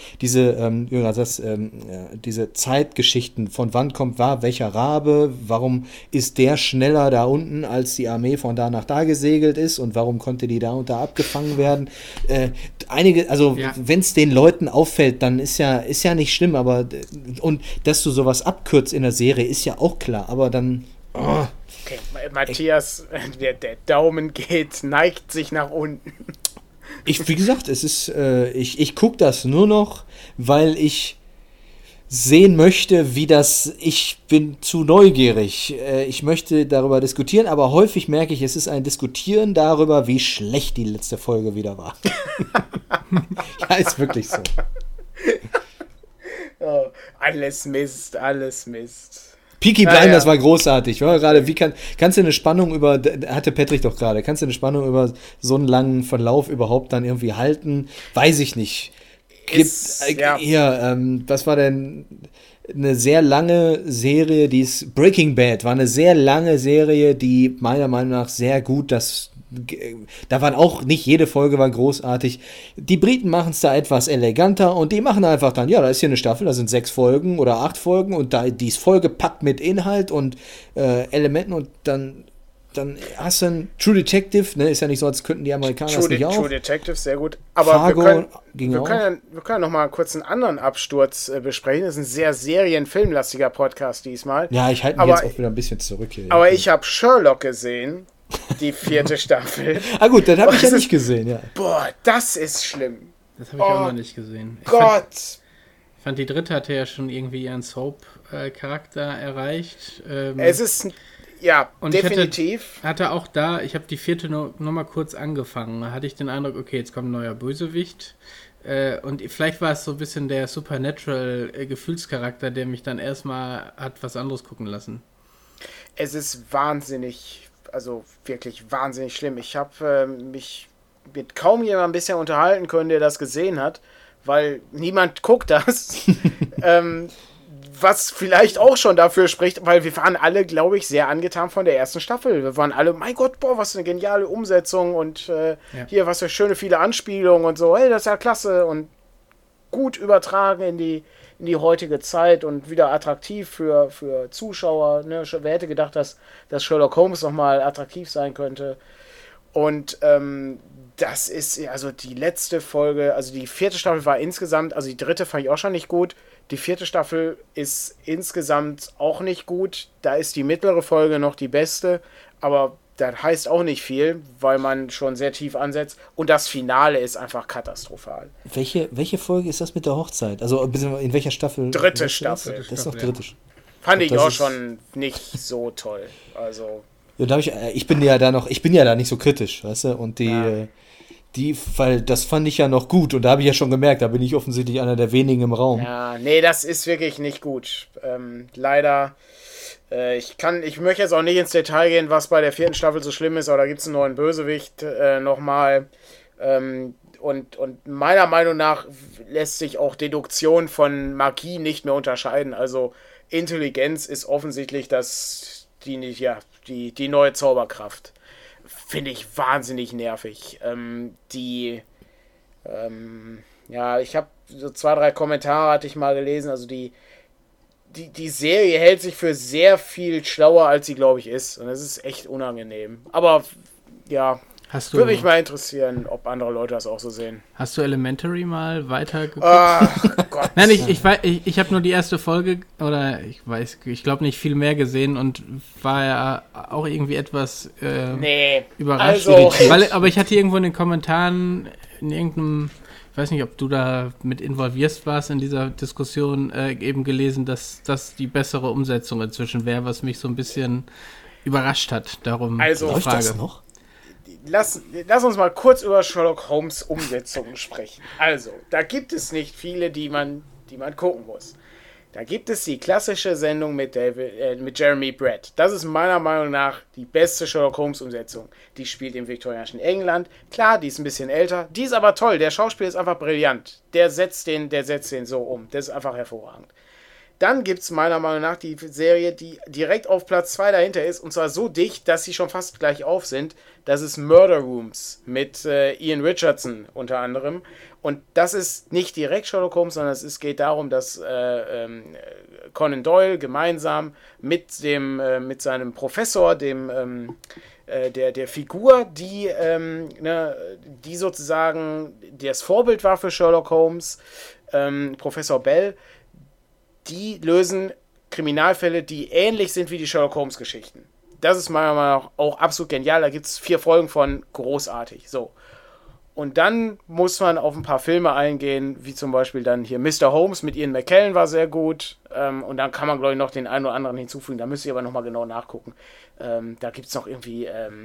Zeitgeschichten, von wann kommt welcher Rabe, warum ist der schneller da unten, als die Armee von da nach da gesegelt ist und warum konnte die da und da abgefangen werden? Wenn es den Leuten auffällt, dann ist ja nicht schlimm, aber und dass du sowas abkürzt in der Serie, ist ja auch klar, aber dann okay, Matthias, der Daumen neigt sich nach unten. Wie gesagt, es ist, ich gucke das nur noch, weil ich sehen möchte, ich bin zu neugierig. Ich möchte darüber diskutieren, aber häufig merke ich, es ist ein Diskutieren darüber, wie schlecht die letzte Folge wieder war. Ja, ist wirklich so. Oh, alles Mist. Peaky Blinders war großartig. Gerade, kannst du eine Spannung hatte Patrick doch gerade, kannst du eine Spannung über so einen langen Verlauf überhaupt dann irgendwie halten? Weiß ich nicht. Was war denn eine sehr lange Serie, Breaking Bad war eine sehr lange Serie, die meiner Meinung nach sehr gut, da waren auch, nicht jede Folge war großartig. Die Briten machen es da etwas eleganter und die machen einfach dann, ja, da ist hier eine Staffel, da sind 6 Folgen oder 8 Folgen und die ist vollgepackt mit Inhalt und Elementen und dann hast du ein True Detective, ne, ist ja nicht so, als könnten die Amerikaner das nicht auch. True Detective, sehr gut. Aber Fargo wir können noch mal kurz einen anderen Absturz besprechen. Das ist ein sehr serienfilmlastiger Podcast diesmal. Ja, ich halte mich jetzt auch wieder ein bisschen zurück hier. Aber ich habe Sherlock gesehen. Die 4. Staffel. Gut, das habe ich ja nicht gesehen, ja. Boah, das ist schlimm. Das habe ich auch noch nicht gesehen. Ich fand, die 3. hatte ja schon irgendwie ihren Soap-Charakter erreicht. Es ist, ja, und definitiv. Ich hatte auch da, ich habe die 4. noch mal kurz angefangen. Da hatte ich den Eindruck, okay, jetzt kommt ein neuer Bösewicht. Und vielleicht war es so ein bisschen der Supernatural-Gefühlscharakter, der mich dann erstmal hat was anderes gucken lassen. Es ist wahnsinnig, also wirklich wahnsinnig schlimm. Ich habe mich mit kaum jemandem bisher unterhalten können, der das gesehen hat, weil niemand guckt das. Was vielleicht auch schon dafür spricht, weil wir waren alle, glaube ich, sehr angetan von der ersten Staffel. Wir waren alle, mein Gott, boah, was eine geniale Umsetzung und hier, was für schöne viele Anspielungen und so, hey, das ist ja klasse und gut übertragen in die in die heutige Zeit und wieder attraktiv für Zuschauer. Ne? Wer hätte gedacht, dass Sherlock Holmes nochmal attraktiv sein könnte? Und das ist also die letzte Folge, also die 4. Staffel war insgesamt, also die 3. fand ich auch schon nicht gut. Die 4. Staffel ist insgesamt auch nicht gut. Da ist die mittlere Folge noch die beste, aber das heißt auch nicht viel, weil man schon sehr tief ansetzt. Und das Finale ist einfach katastrophal. Welche Folge ist das mit der Hochzeit? Also in welcher Staffel? 3. Staffel. Das ist doch 3. Fand ich auch schon nicht so toll. Also. Ja, ich bin ja da nicht so kritisch, weißt du? Und weil das fand ich ja noch gut und da habe ich ja schon gemerkt, da bin ich offensichtlich einer der wenigen im Raum. Ja, nee, das ist wirklich nicht gut. Leider. Ich möchte jetzt auch nicht ins Detail gehen, was bei der 4. Staffel so schlimm ist, aber da gibt es einen neuen Bösewicht nochmal. Und meiner Meinung nach lässt sich auch Deduktion von Magie nicht mehr unterscheiden. Also Intelligenz ist offensichtlich die neue Zauberkraft. Finde ich wahnsinnig nervig. Ich habe so 2, 3 Kommentare hatte ich mal gelesen, also die Serie hält sich für sehr viel schlauer, als sie, glaube ich, ist. Und das ist echt unangenehm. Aber, ja, würde mich mal interessieren, ob andere Leute das auch so sehen. Hast du Elementary mal weitergeguckt? Ach Gott. Nein, ich habe nur die erste Folge, oder ich glaube nicht viel mehr gesehen und war ja auch irgendwie etwas überrascht. Also. Aber ich hatte irgendwo in den Kommentaren in irgendeinem... Ich weiß nicht, ob du da mit involviert warst in dieser Diskussion, eben gelesen, dass das die bessere Umsetzung inzwischen wäre, was mich so ein bisschen überrascht hat. Darum also, die läuft Frage. Das noch? Lass uns mal kurz über Sherlock Holmes Umsetzungen sprechen. Also, da gibt es nicht viele, die man gucken muss. Da gibt es die klassische Sendung mit Jeremy Brett. Das ist meiner Meinung nach die beste Sherlock Holmes Umsetzung. Die spielt im viktorianischen England. Klar, die ist ein bisschen älter. Die ist aber toll. Der Schauspieler ist einfach brillant. Der setzt den so um. Das ist einfach hervorragend. Dann gibt es meiner Meinung nach die Serie, die direkt auf Platz 2 dahinter ist. Und zwar so dicht, dass sie schon fast gleich auf sind. Das ist Murder Rooms mit Ian Richardson unter anderem. Und das ist nicht direkt Sherlock Holmes, sondern es geht darum, dass Conan Doyle gemeinsam mit seinem Professor, der Figur, die sozusagen das Vorbild war für Sherlock Holmes, Professor Bell, die lösen Kriminalfälle, die ähnlich sind wie die Sherlock Holmes Geschichten. Das ist meiner Meinung nach auch absolut genial. Da gibt es 4 Folgen von, großartig. So. Und dann muss man auf ein paar Filme eingehen, wie zum Beispiel dann hier Mr. Holmes mit Ian McKellen war sehr gut. Und dann kann man, glaube ich, noch den einen oder anderen hinzufügen. Da müsst ihr aber nochmal genau nachgucken. Da gibt es noch irgendwie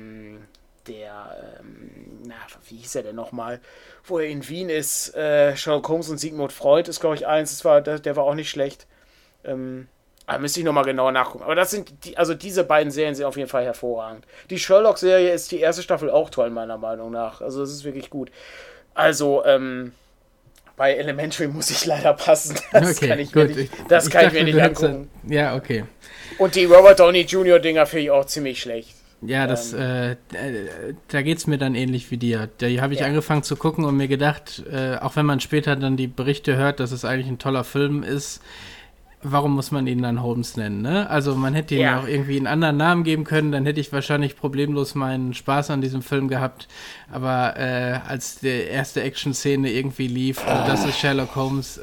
wie hieß er denn nochmal? Wo er in Wien ist, Sherlock Holmes und Sigmund Freud ist, glaube ich, eins. Der war auch nicht schlecht. Aber müsste ich nochmal genauer nachgucken. Aber das sind diese beiden Serien sind auf jeden Fall hervorragend. Die Sherlock-Serie ist die erste Staffel auch toll, meiner Meinung nach. Also das ist wirklich gut. Also, bei Elementary muss ich leider passen. Das kann ich mir nicht angucken. Ja, okay. Und die Robert Downey Jr. Dinger finde ich auch ziemlich schlecht. Ja, da geht's mir dann ähnlich wie dir. Da habe ich angefangen zu gucken und mir gedacht, auch wenn man später dann die Berichte hört, dass es eigentlich ein toller Film ist, warum muss man ihn dann Holmes nennen, ne? Also man hätte ihm auch irgendwie einen anderen Namen geben können, dann hätte ich wahrscheinlich problemlos meinen Spaß an diesem Film gehabt. Aber als die erste Action-Szene irgendwie lief, das ist Sherlock Holmes,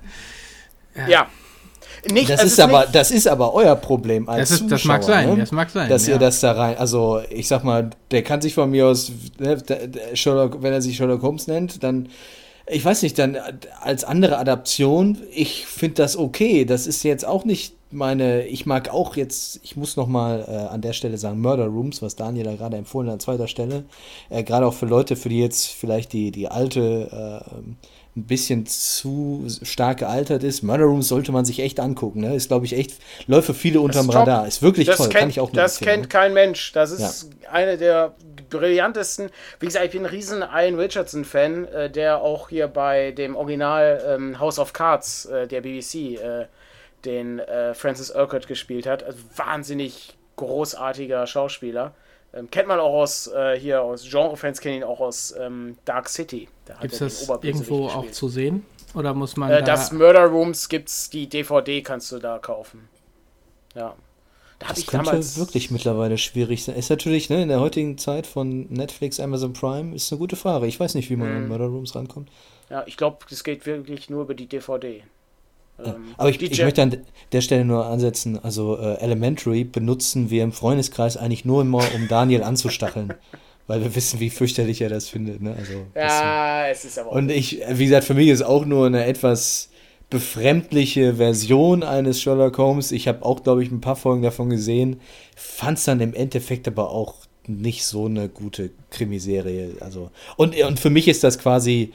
Nicht, das ist aber euer Problem als Zuschauer. Das mag sein, ne? Das mag sein. Dass ihr das da rein, also ich sag mal, der kann sich von mir aus, ne, wenn er sich Sherlock Holmes nennt, dann, ich weiß nicht, dann als andere Adaption, ich finde das okay. Das ist jetzt auch nicht ich mag auch jetzt, ich muss nochmal an der Stelle sagen, Murder Rooms, was Daniel da gerade empfohlen hat, an zweiter Stelle, gerade auch für Leute, für die jetzt vielleicht die alte ein bisschen zu stark gealtert ist. Murder Rooms sollte man sich echt angucken, ne? Ist, glaube ich, echt, läuft für viele unterm Radar. Ist wirklich toll, kann ich auch nur Das kennt kein Mensch. Das ist eine der brillantesten. Wie gesagt, ich bin ein riesen Ian Richardson-Fan, der auch hier bei dem Original House of Cards der BBC den Francis Urquhart gespielt hat. Also wahnsinnig großartiger Schauspieler. Kennt man auch aus Genrefans kennen ihn auch aus Dark City. Gibt es das irgendwo auch zu sehen? Oder muss man das Murder Rooms gibt's, die DVD kannst du da kaufen. Ja. Das könnte wirklich mittlerweile schwierig sein. Ist natürlich, ne, in der heutigen Zeit von Netflix, Amazon Prime, ist eine gute Frage. Ich weiß nicht, wie man an Murder Rooms rankommt. Ja, ich glaube, das geht wirklich nur über die DVD. Ja. Aber ich möchte an der Stelle nur ansetzen, also Elementary benutzen wir im Freundeskreis eigentlich nur immer, um Daniel anzustacheln. Weil wir wissen, wie fürchterlich er das findet. Ne? Also, ja, es ist aber auch. Und wie gesagt, für mich ist auch nur eine etwas befremdliche Version eines Sherlock Holmes. Ich habe auch, glaube ich, ein paar Folgen davon gesehen. Fand es dann im Endeffekt aber auch nicht so eine gute Krimiserie. Also, und für mich ist das quasi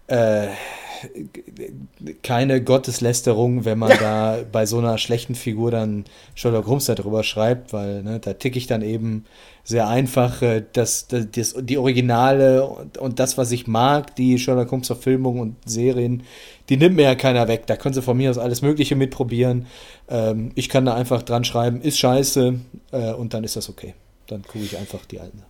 keine Gotteslästerung, wenn man da bei so einer schlechten Figur dann Sherlock Holmes darüber schreibt, weil da ticke ich dann eben sehr einfach, die Originale und das, was ich mag, die Sherlock Holmes Verfilmungen und Serien, die nimmt mir ja keiner weg. Da können sie von mir aus alles Mögliche mitprobieren. Ich kann da einfach dran schreiben, ist scheiße, und dann ist das okay. Dann gucke ich einfach die alten.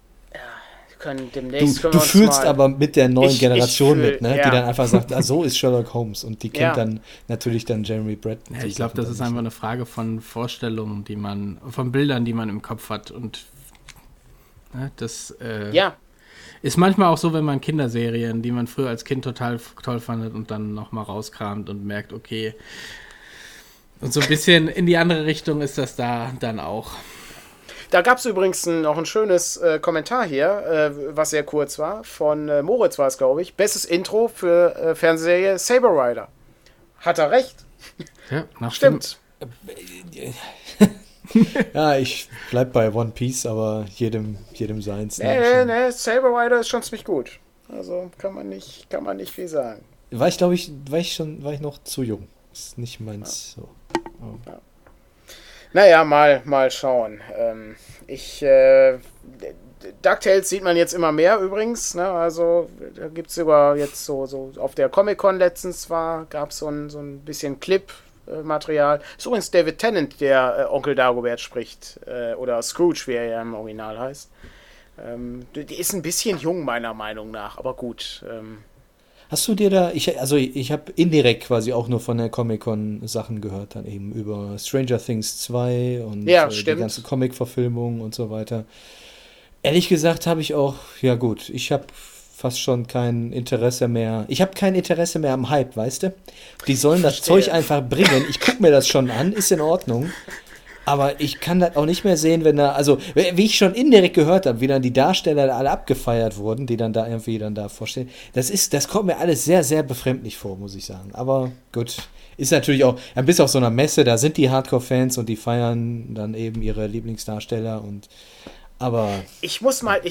Du fühlst aber mit der neuen Generation mit, ne? Ja. Die dann einfach sagt, so ist Sherlock Holmes, und die kennt dann natürlich dann Jeremy Brett. Ja, ich glaube, das ist einfach eine Frage von Vorstellungen, von Bildern, die man im Kopf hat, und das ist manchmal auch so, wenn man Kinderserien, die man früher als Kind total toll fand, und dann nochmal rauskramt und merkt, okay, und so ein bisschen in die andere Richtung ist das da dann auch. Da gab es übrigens noch ein schönes Kommentar hier, was sehr kurz war. Von Moritz war es, glaube ich. Bestes Intro für Fernsehserie Saber Rider. Hat er recht? Ja, stimmt. Ja, ich bleib bei One Piece, aber jedem seins. Nee, Saber Rider ist schon ziemlich gut. Also kann man nicht viel sagen. War ich noch zu jung. Ist nicht meins. Ja. So. Oh. Ja. Naja, mal schauen. DuckTales sieht man jetzt immer mehr übrigens. Ne? Also da gibt es sogar jetzt so auf der Comic-Con letztens gab es so ein bisschen Clip-Material. Ist übrigens David Tennant, der Onkel Dagobert spricht. Oder Scrooge, wie er ja im Original heißt. Die ist ein bisschen jung, meiner Meinung nach, aber gut. Hast du dir da, ich habe indirekt quasi auch nur von der Comic-Con Sachen gehört, dann eben über Stranger Things 2 und die ganze Comic-Verfilmung und so weiter. Ehrlich gesagt habe ich auch, ja gut, ich habe fast schon kein Interesse mehr. Ich habe kein Interesse mehr am Hype, weißt du? Die sollen das Zeug einfach bringen. Ich gucke mir das schon an, ist in Ordnung. Aber ich kann das auch nicht mehr sehen, wenn wie ich schon indirekt gehört habe, wie dann die Darsteller alle abgefeiert wurden, die dann da irgendwie vorstellen. Das kommt mir alles sehr, sehr befremdlich vor, muss ich sagen. Aber gut, ist natürlich auch, bis auf so einer Messe, da sind die Hardcore-Fans und die feiern dann eben ihre Lieblingsdarsteller aber. Habe ich mal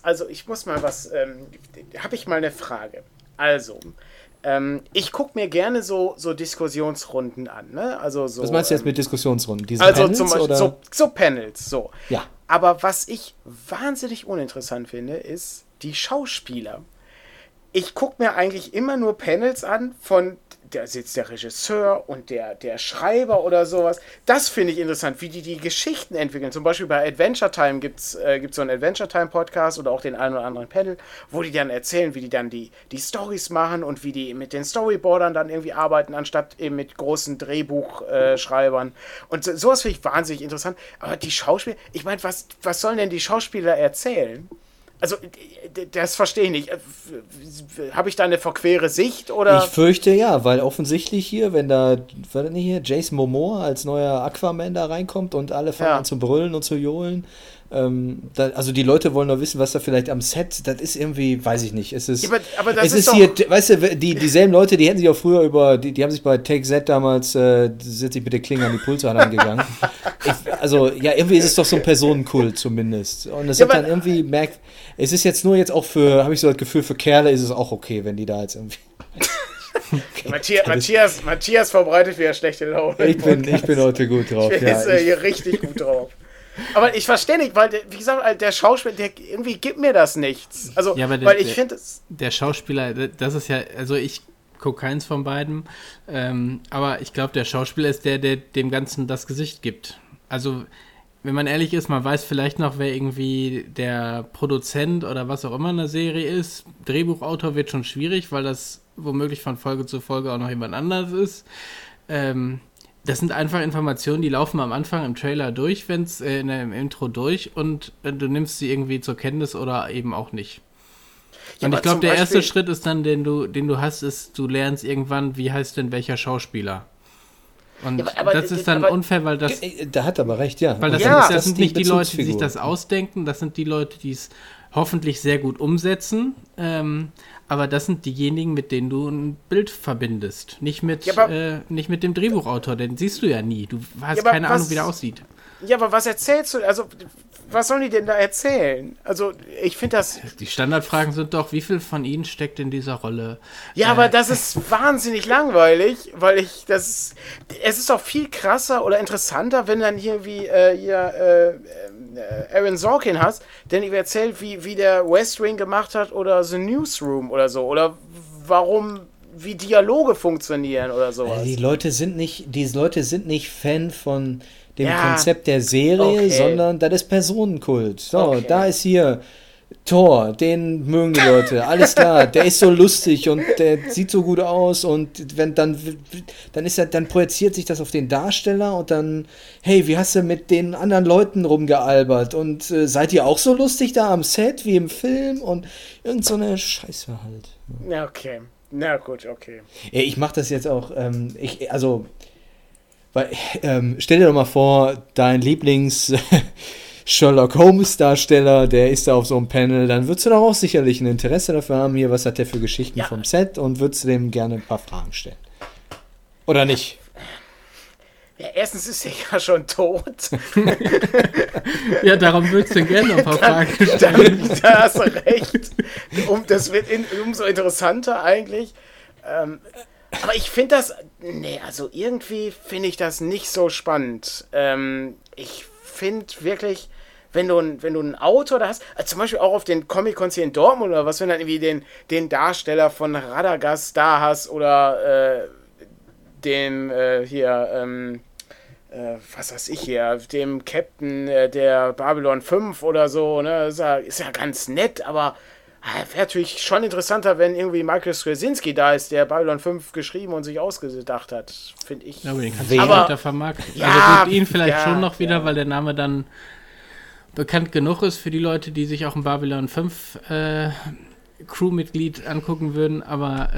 eine Frage. Also, ich gucke mir gerne so Diskussionsrunden an, ne? Also so, was meinst du jetzt mit Diskussionsrunden? Diese Panels, zum Beispiel oder? So Panels, so. Ja. Aber was ich wahnsinnig uninteressant finde, ist die Schauspieler. Ich gucke mir eigentlich immer nur Panels an da sitzt der Regisseur und der Schreiber oder sowas. Das finde ich interessant, wie die Geschichten entwickeln. Zum Beispiel bei Adventure Time gibt's so einen Adventure Time Podcast oder auch den einen oder anderen Panel, wo die dann erzählen, wie die dann die Storys machen und wie die mit den Storyboardern dann irgendwie arbeiten, anstatt eben mit großen Drehbuchschreibern. Und sowas finde ich wahnsinnig interessant. Aber die Schauspieler, ich meine, was sollen denn die Schauspieler erzählen? Also, das verstehe ich nicht. Habe ich da eine verquere Sicht, oder? Ich fürchte ja, weil offensichtlich hier, wenn Jason Momoa als neuer Aquaman da reinkommt und alle fangen an zu brüllen und zu johlen. Also die Leute wollen nur wissen, was da vielleicht am Set, das ist irgendwie, weiß ich nicht. Es ist, ja, aber das ist hier, weißt du, dieselben Leute, die hätten sich auch früher die haben sich bei Take Z damals, sind sich mit der Klinge an die Pulsadern gegangen. Irgendwie ist es doch so ein Personenkult zumindest. Und es dann irgendwie es ist jetzt auch habe ich so das Gefühl, für Kerle ist es auch okay, wenn die da jetzt irgendwie. Matthias verbreitet wieder schlechte Laune. Ich bin heute gut drauf. Ich bin hier richtig gut drauf. Aber ich verstehe nicht, weil, wie gesagt, der Schauspieler, irgendwie gibt mir das nichts. Also, ja, weil ich finde es. Der Schauspieler, das ist ja, also ich gucke keins von beiden, aber ich glaube, der Schauspieler ist der dem Ganzen das Gesicht gibt. Also, wenn man ehrlich ist, man weiß vielleicht noch, wer irgendwie der Produzent oder was auch immer in der Serie ist. Drehbuchautor wird schon schwierig, weil das womöglich von Folge zu Folge auch noch jemand anders ist. Das sind einfach Informationen, die laufen am Anfang im Trailer durch, im Intro durch und du nimmst sie irgendwie zur Kenntnis oder eben auch nicht. Und ich glaube, der erste Schritt ist dann, den du hast, ist, du lernst irgendwann, wie heißt denn welcher Schauspieler. Und das ist dann unfair, weil das... Da hat aber recht, ja. Weil das sind nicht die Leute, die sich das ausdenken, das sind die Leute, die es hoffentlich sehr gut umsetzen, aber das sind diejenigen, mit denen du ein Bild verbindest. Nicht mit dem Drehbuchautor, den siehst du ja nie. Du hast keine Ahnung, wie der aussieht. Ja, aber was erzählst du? Also, was sollen die denn da erzählen? Also, ich finde das... Die Standardfragen sind doch, wie viel von ihnen steckt in dieser Rolle? Ja, aber das ist wahnsinnig langweilig, weil es ist doch viel krasser oder interessanter, wenn dann hier wie Aaron Sorkin hast, der ihm erzählt, wie der West Wing gemacht hat oder The Newsroom oder so, oder wie Dialoge funktionieren oder sowas. Die Leute sind nicht Fan von dem Konzept der Serie, sondern das ist Personenkult. So, da ist hier Thor, den mögen die Leute, alles klar, der ist so lustig und der sieht so gut aus und wenn dann projiziert sich das auf den Darsteller und dann, hey, wie hast du mit den anderen Leuten rumgealbert und seid ihr auch so lustig da am Set wie im Film und irgend so eine Scheiße halt. Ja, okay. Na gut, okay. Ja, ich mach das jetzt auch, stell dir doch mal vor, dein Lieblings Sherlock Holmes Darsteller, der ist da auf so einem Panel, dann würdest du doch auch sicherlich ein Interesse dafür haben, hier, was hat der für Geschichten vom Set und würdest du dem gerne ein paar Fragen stellen. Oder nicht? Ja, erstens ist er ja schon tot. Ja, darum würdest du gerne noch ein paar Fragen stellen. Da hast du recht. Das wird umso interessanter eigentlich. Aber ich finde das, also irgendwie finde ich das nicht so spannend. Ich finde wirklich, wenn du einen Autor da hast, also zum Beispiel auch auf den Comic-Cons hier in Dortmund oder was, wenn du dann irgendwie den Darsteller von Radagast da hast oder den was weiß ich hier, dem Captain der Babylon 5 oder so, ne, ist ja ganz nett, aber wäre natürlich schon interessanter, wenn irgendwie Michael Straczynski da ist, der Babylon 5 geschrieben und sich ausgedacht hat, finde ich. Ja, aber den kannst du weiter vermarkten. Ja, also gut, ihn vielleicht schon noch wieder, weil der Name dann bekannt genug ist für die Leute, die sich auch ein Babylon 5 Crewmitglied angucken würden, aber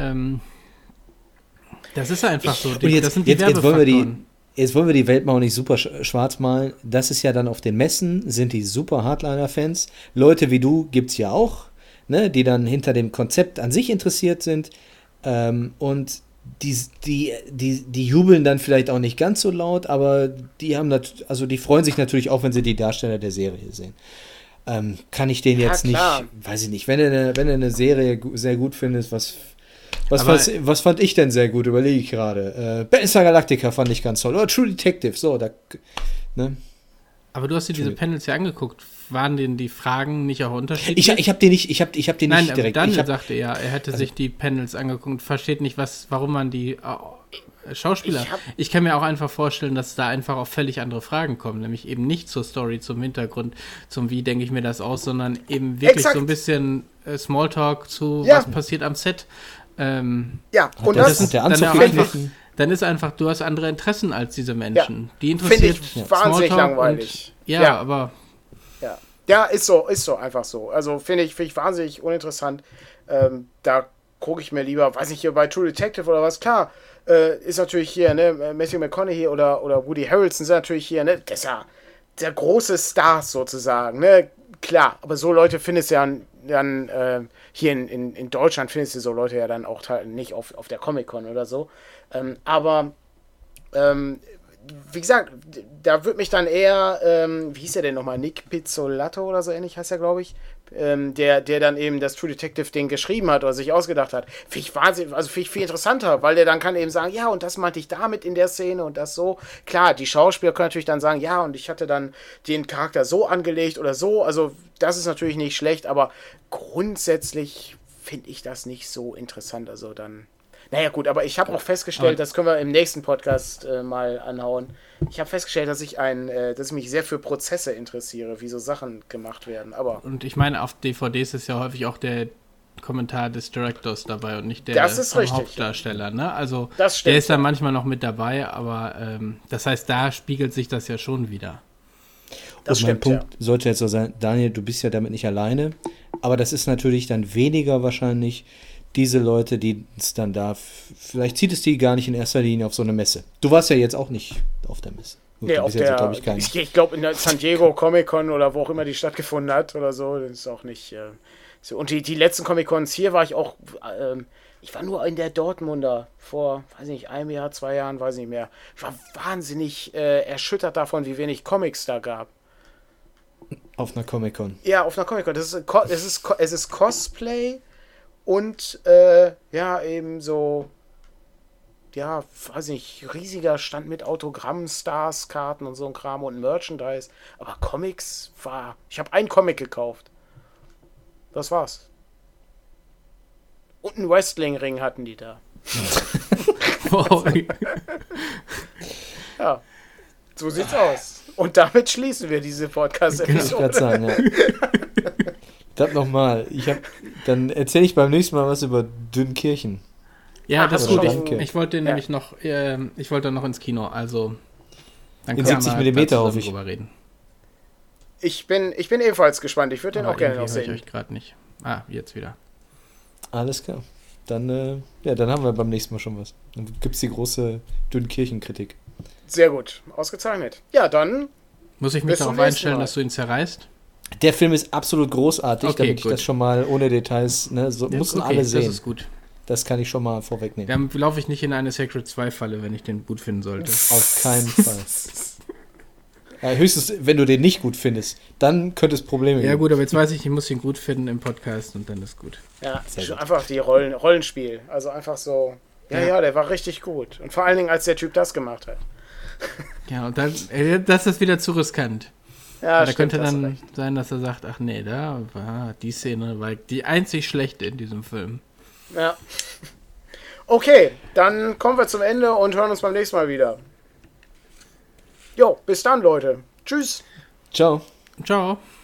das ist einfach so. Das sind die Werbefaktoren. Jetzt wollen wir die Welt mal auch nicht super schwarz malen. Das ist ja dann auf den Messen, sind die super Hardliner-Fans. Leute wie du gibt's ja auch, ne, die dann hinter dem Konzept an sich interessiert sind. Und die jubeln dann vielleicht auch nicht ganz so laut, aber die freuen sich natürlich auch, wenn sie die Darsteller der Serie sehen. Kann ich den jetzt nicht, weiß ich nicht, wenn du eine Serie sehr gut findest, was fand ich denn sehr gut, überlege ich gerade. Battlestar Galactica fand ich ganz toll. Oder True Detective, so, ne? Aber du hast dir diese Panels ja angeguckt. Waren denn die Fragen nicht auch unterschiedlich? Ich habe die nicht Nein, direkt. Daniel sagte ja, er hätte sich die Panels angeguckt und versteht nicht, warum man die Schauspieler... Ich kann mir auch einfach vorstellen, dass da einfach auch völlig andere Fragen kommen, nämlich eben nicht zur Story, zum Hintergrund, zum wie denke ich mir das aus, sondern eben wirklich so ein bisschen Smalltalk zu was passiert am Set. Und das ist der Anzug dann ist einfach, du hast andere Interessen als diese Menschen. Ja. Die interessiert finde ich wahnsinnig langweilig. Aber... Ja, ist so, einfach so. Also finde ich wahnsinnig uninteressant. Da gucke ich mir lieber, weiß nicht, hier bei True Detective oder was, klar, ist natürlich hier, ne, Matthew McConaughey oder Woody Harrelson sind natürlich hier, ne, das ist ja der große Stars sozusagen, ne, klar, aber so Leute findest du ja dann hier in Deutschland findest du so Leute ja dann auch nicht auf der Comic-Con oder so, aber wie gesagt, da würde mich dann eher, wie hieß der denn nochmal, Nick Pizzolatto oder so ähnlich heißt er, glaube ich, der dann eben das True Detective-Ding geschrieben hat oder sich ausgedacht hat. Finde ich viel interessanter, weil der dann kann eben sagen, ja, und das meinte ich damit in der Szene und das so. Klar, die Schauspieler können natürlich dann sagen, ja, und ich hatte dann den Charakter so angelegt oder so, also das ist natürlich nicht schlecht, aber grundsätzlich finde ich das nicht so interessant, also dann... Naja gut, aber ich habe auch festgestellt, das können wir im nächsten Podcast mal anhauen. Ich habe festgestellt, dass ich mich sehr für Prozesse interessiere, wie so Sachen gemacht werden. Und ich meine, auf DVDs ist ja häufig auch Kommentar des Directors dabei und nicht der Hauptdarsteller. Ne? Also der ist dann manchmal noch mit dabei, aber das heißt, da spiegelt sich das ja schon wieder. Das stimmt, mein Punkt sollte jetzt so sein, Daniel, du bist ja damit nicht alleine, aber das ist natürlich dann weniger wahrscheinlich diese Leute, die es dann da, vielleicht zieht es die gar nicht in erster Linie auf so eine Messe. Du warst ja jetzt auch nicht auf der Messe. Gut, nee, ich glaube in der San Diego Comic-Con oder wo auch immer die stattgefunden hat oder so, das ist auch nicht so. Und die letzten Comic-Cons hier war ich auch, ich war nur in der Dortmunder vor, weiß nicht, einem Jahr, 2 Jahren, weiß nicht mehr. Ich war wahnsinnig erschüttert davon, wie wenig Comics da gab. Auf einer Comic-Con? Ja, auf einer Comic-Con. Es ist Cosplay und ja, eben so, ja, weiß nicht, riesiger Stand mit Autogrammen, Stars, Karten und so ein Kram und Merchandise. Aber Comics ich habe einen Comic gekauft. Das war's. Und einen Wrestling-Ring hatten die da. Ja, so sieht's aus. Und damit schließen wir diese Podcast-Episode. Ich sagen, ja. Das nochmal. Dann erzähle ich beim nächsten Mal was über Dünnkirchen. Ja, das ist gut. Ich wollte nämlich noch, ich wollte noch ins Kino, also dann in 70 mm hoffe ich. Drüber reden. Ich bin ebenfalls gespannt. Ich würde den auch gerne noch sehen. Ich euch gerade nicht. Jetzt wieder. Alles klar. Dann haben wir beim nächsten Mal schon was. Dann gibt es die große Dünnkirchen-Kritik. Sehr gut. Ausgezeichnet. Ja, dann muss ich mich darauf einstellen, dass du ihn zerreißt? Der Film ist absolut großartig, damit ich das schon mal ohne Details, mussten alle sehen. Das ist gut. Das kann ich schon mal vorwegnehmen. Dann laufe ich nicht in eine Sacred 2-Falle, wenn ich den gut finden sollte. Auf keinen Fall. Ja, höchstens, wenn du den nicht gut findest, dann könnte es Probleme geben. Ja gut, aber jetzt weiß ich muss ihn gut finden im Podcast und dann ist gut. Ja, einfach die Rollenspiel. Also einfach so, ja, der war richtig gut. Und vor allen Dingen, als der Typ das gemacht hat. Ja, und dann, das ist wieder zu riskant. Ja, da könnte dann sein, dass er sagt, ach nee, da war die Szene war die einzig schlechte in diesem Film. Ja. Okay, dann kommen wir zum Ende und hören uns beim nächsten Mal wieder. Jo, bis dann, Leute. Tschüss. Ciao. Ciao.